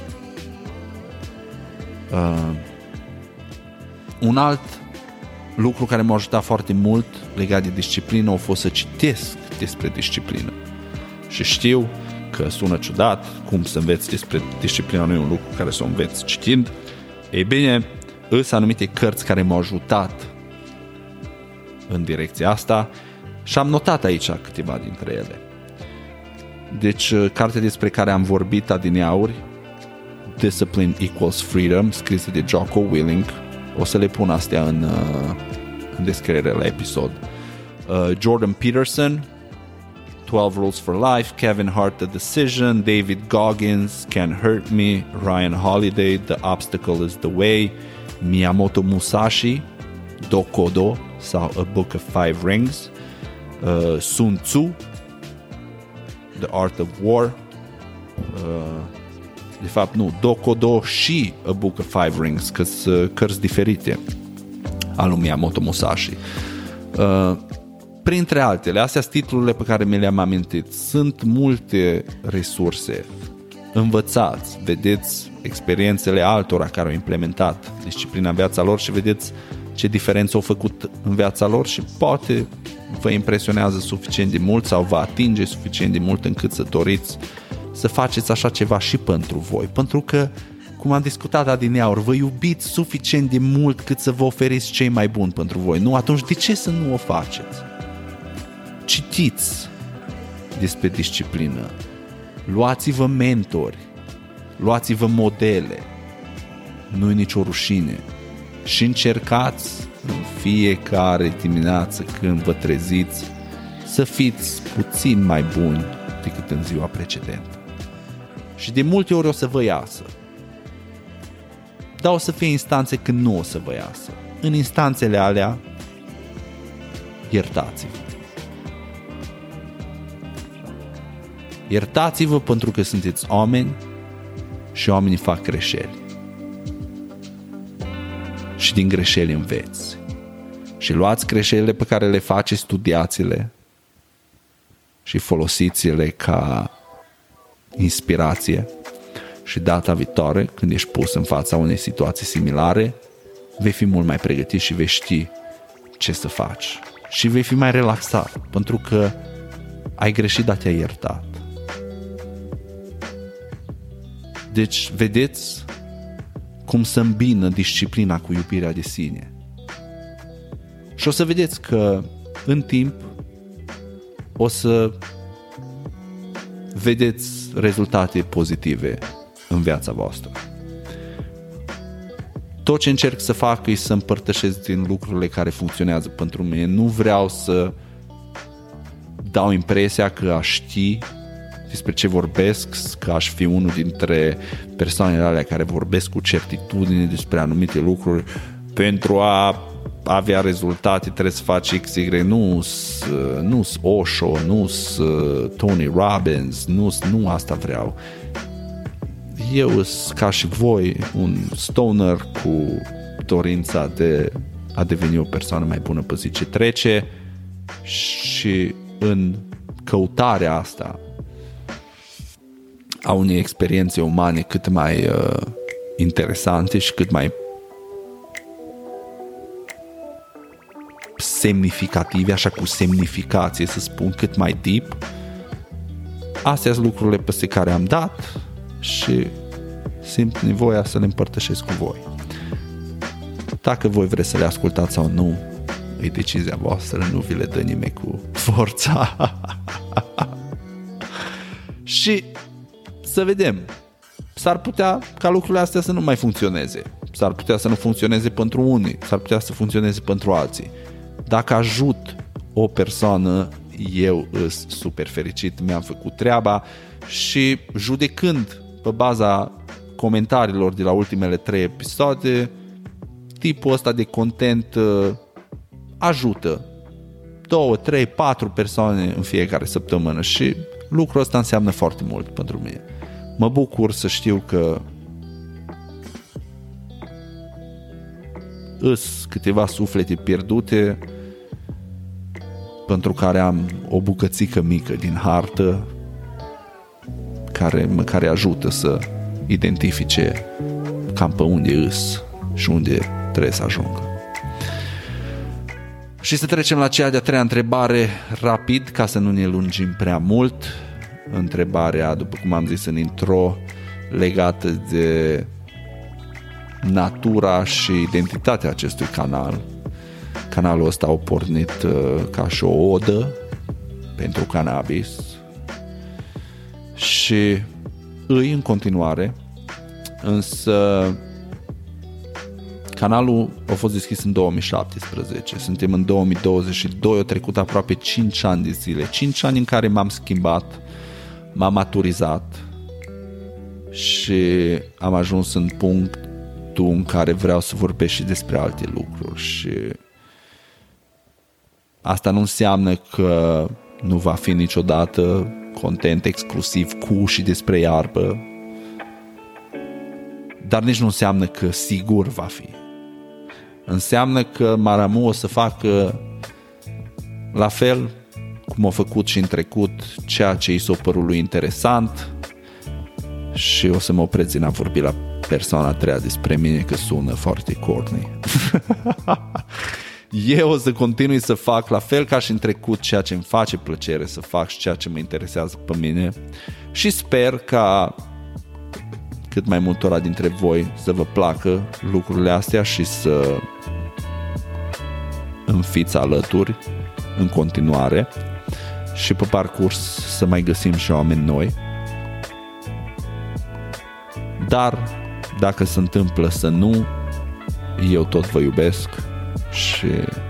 Un alt lucru care m-a ajutat foarte mult legat de disciplină a fost să citesc despre disciplină. Și știu că sună ciudat, cum să înveți despre disciplină nu e un lucru care să o înveți citind. Ei bine, sunt anumite cărți care m-au ajutat în direcția asta și am notat aici câteva dintre ele. Deci, cartea despre care am vorbit adineauri, Discipline Equals Freedom, scrisă de Jocko Willing, o să le pun astea în descriere la episod. Jordan Peterson, 12 Rules for Life, Kevin Hart, The Decision, David Goggins, Can't Hurt Me, Ryan Holiday, The Obstacle is the Way, Miyamoto Musashi, Dokodo sau A Book of Five Rings, Sun Tzu, The Art of War, de fapt nu, Dokodo și A Book of Five Rings, că sunt cărți diferite al lui Miyamoto Musashi. Printre altele, astea sunt titlurile pe care mi le-am amintit. Sunt multe resurse. Învățați, vedeți experiențele altora care au implementat disciplina în viața lor și vedeți ce diferență au făcut în viața lor și poate vă impresionează suficient de mult sau vă atinge suficient de mult încât să doriți să faceți așa ceva și pentru voi. Pentru că, cum am discutat adineauri, vă iubiți suficient de mult cât să vă oferiți cei mai buni pentru voi. Nu? Atunci de ce să nu o faceți? Citiți despre disciplină. Luați-vă mentori. Luați-vă modele. nu e nicio rușine. Și încercați în fiecare dimineață când vă treziți să fiți puțin mai buni decât în ziua precedentă. Și de multe ori o să vă iasă. Dar o să fie instanțe când nu o să vă iasă. În instanțele alea, iertați-vă. Iertați-vă pentru că sunteți oameni și oamenii fac greșeli. Și din greșeli înveți. Și luați greșelile pe care le faceți, studiați-le și folosiți-le ca inspirație. Și data viitoare, când ești pus în fața unei situații similare, vei fi mult mai pregătit și vei ști ce să faci. Și vei fi mai relaxat, pentru că ai greșit, dar te-ai iertat. Deci, vedeți cum se îmbină disciplina cu iubirea de sine. Și o să vedeți că în timp o să vedeți rezultate pozitive în viața voastră. Tot ce încerc să fac e să împărtășesc din lucrurile care funcționează pentru mine. Nu vreau să dau impresia că aș ști despre ce vorbesc, că aș fi unul dintre persoanele alea care vorbesc cu certitudine despre anumite lucruri. Pentru a avea rezultate trebuie să faci XY. Nu-s Osho, nu-s Tony Robbins, nu asta vreau. Eu sunt ca și voi un stoner cu dorința de a deveni o persoană mai bună pe zi ce trece și în căutarea asta a unei experiențe umane cât mai interesante și cât mai semnificative, așa cu semnificație să spun, cât mai deep. Astea sunt lucrurile peste care am dat și simt nevoia să le împărtășesc cu voi. Dacă voi vreți să le ascultați sau nu, e decizia voastră, nu vi le dă nimeni cu forța. Și să vedem. S-ar putea ca lucrurile astea să nu mai funcționeze. S-ar putea să nu funcționeze pentru unii, s-ar putea să funcționeze pentru alții. Dacă ajut o persoană, eu sunt super fericit, mi-am făcut treaba. Și judecând pe baza comentariilor de la ultimele 3 episoade, tipul ăsta de content ajută 2, 3, 4 persoane în fiecare săptămână și lucrul ăsta înseamnă foarte mult pentru mine. Mă bucur să știu că îs câteva suflete pierdute pentru care am o bucățică mică din hartă care ajută să identifice cam pe unde îs și unde trebuie să ajungă. Și să trecem la cea de-a 3-a întrebare rapid, ca să nu ne lungim prea mult. Întrebarea, după cum am zis în intro, legată de natura și identitatea acestui canal. Canalul ăsta a pornit ca și o odă pentru cannabis și îi în continuare, însă canalul a fost deschis în 2017, suntem în 2022, au trecut aproape 5 ani de zile, 5 ani în care m-am schimbat, m-am maturizat și am ajuns în punctul în care vreau să vorbesc și despre alte lucruri și asta nu înseamnă că nu va fi niciodată content exclusiv cu și despre iarbă, dar nici nu înseamnă că sigur va fi. Înseamnă că Maramu o să facă la fel cum a făcut și în trecut ceea ce i s-a părut lui interesant și o să mă opresc din a vorbi la persoana a treia despre mine că sună foarte corny. Eu o să continui să fac la fel ca și în trecut ceea ce îmi face plăcere să fac și ceea ce mă interesează pe mine și sper ca cât mai multora dintre voi să vă placă lucrurile astea și să îmi fiți alături în continuare și pe parcurs să mai găsim și oameni noi. Dar dacă se întâmplă să nu, eu tot vă iubesc și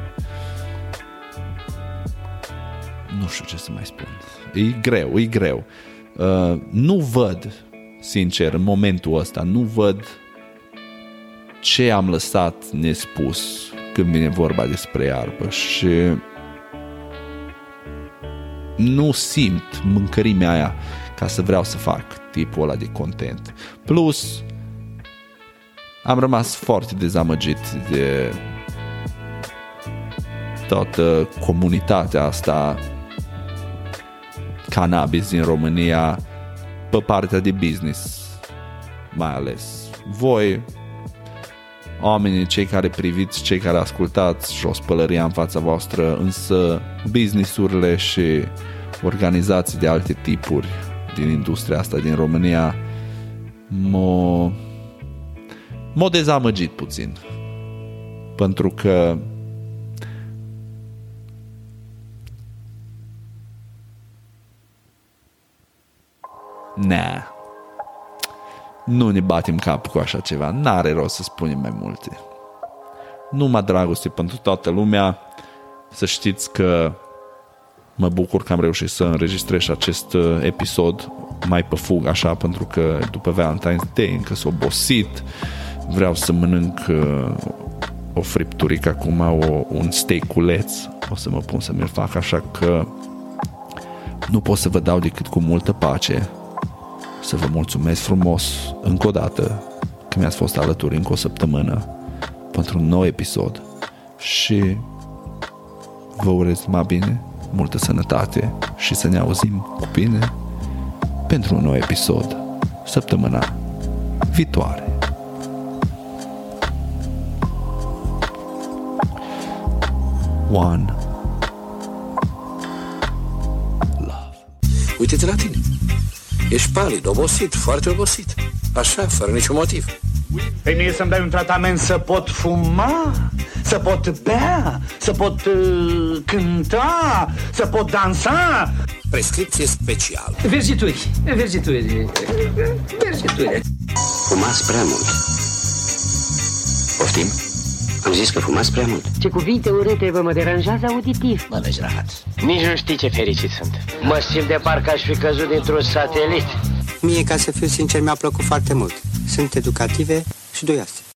nu știu ce să mai spun. E greu. Nu văd, sincer, în momentul ăsta, nu văd ce am lăsat nespus când vine vorba despre iarbă și nu simt mâncărimea aia ca să vreau să fac tipul ăla de content. Plus, am rămas foarte dezamăgit de toată comunitatea asta cannabis din România pe partea de business, mai ales. Voi, oamenii, cei care priviți, cei care ascultați jos pălăria în fața voastră, însă business-urile și organizații de alte tipuri din industria asta din România m-a dezamăgit puțin, pentru că nu ne batem capul cu așa ceva, n-are rost să spunem mai multe. Numai dragoste pentru toată lumea. Să știți că mă bucur că am reușit să înregistrez acest episod mai pe fug, așa, pentru că după Valentine's Day încă s-a obosit, vreau să mănânc o fripturică acum, un steakuleț, o să mă pun să mi-l fac, așa că nu pot să vă dau decât cu multă pace să vă mulțumesc frumos încă o dată că mi-ați fost alături încă o săptămână pentru un nou episod și vă urez mai bine, multă sănătate și să ne auzim cu bine pentru un nou episod săptămâna viitoare. One love. Uite-te la tine. Ești palid, obosit, foarte obosit. Așa, fără niciun motiv. Păi mie să-mi dai un tratament să pot fuma, să pot bea, să pot cânta, să pot dansa. Prescripție specială. Verzituri. Fumați prea mult. Poftim? Am zis că fumați prea mult. Ce cuvinte urâte vă mă deranjează auditiv. Mă vezi rahat. Nici nu știi ce fericit sunt. Mă simt de parcă aș fi căzut dintr-un satelit. Mie, ca să fiu sincer, mi-a plăcut foarte mult. Sunt educative și duioase.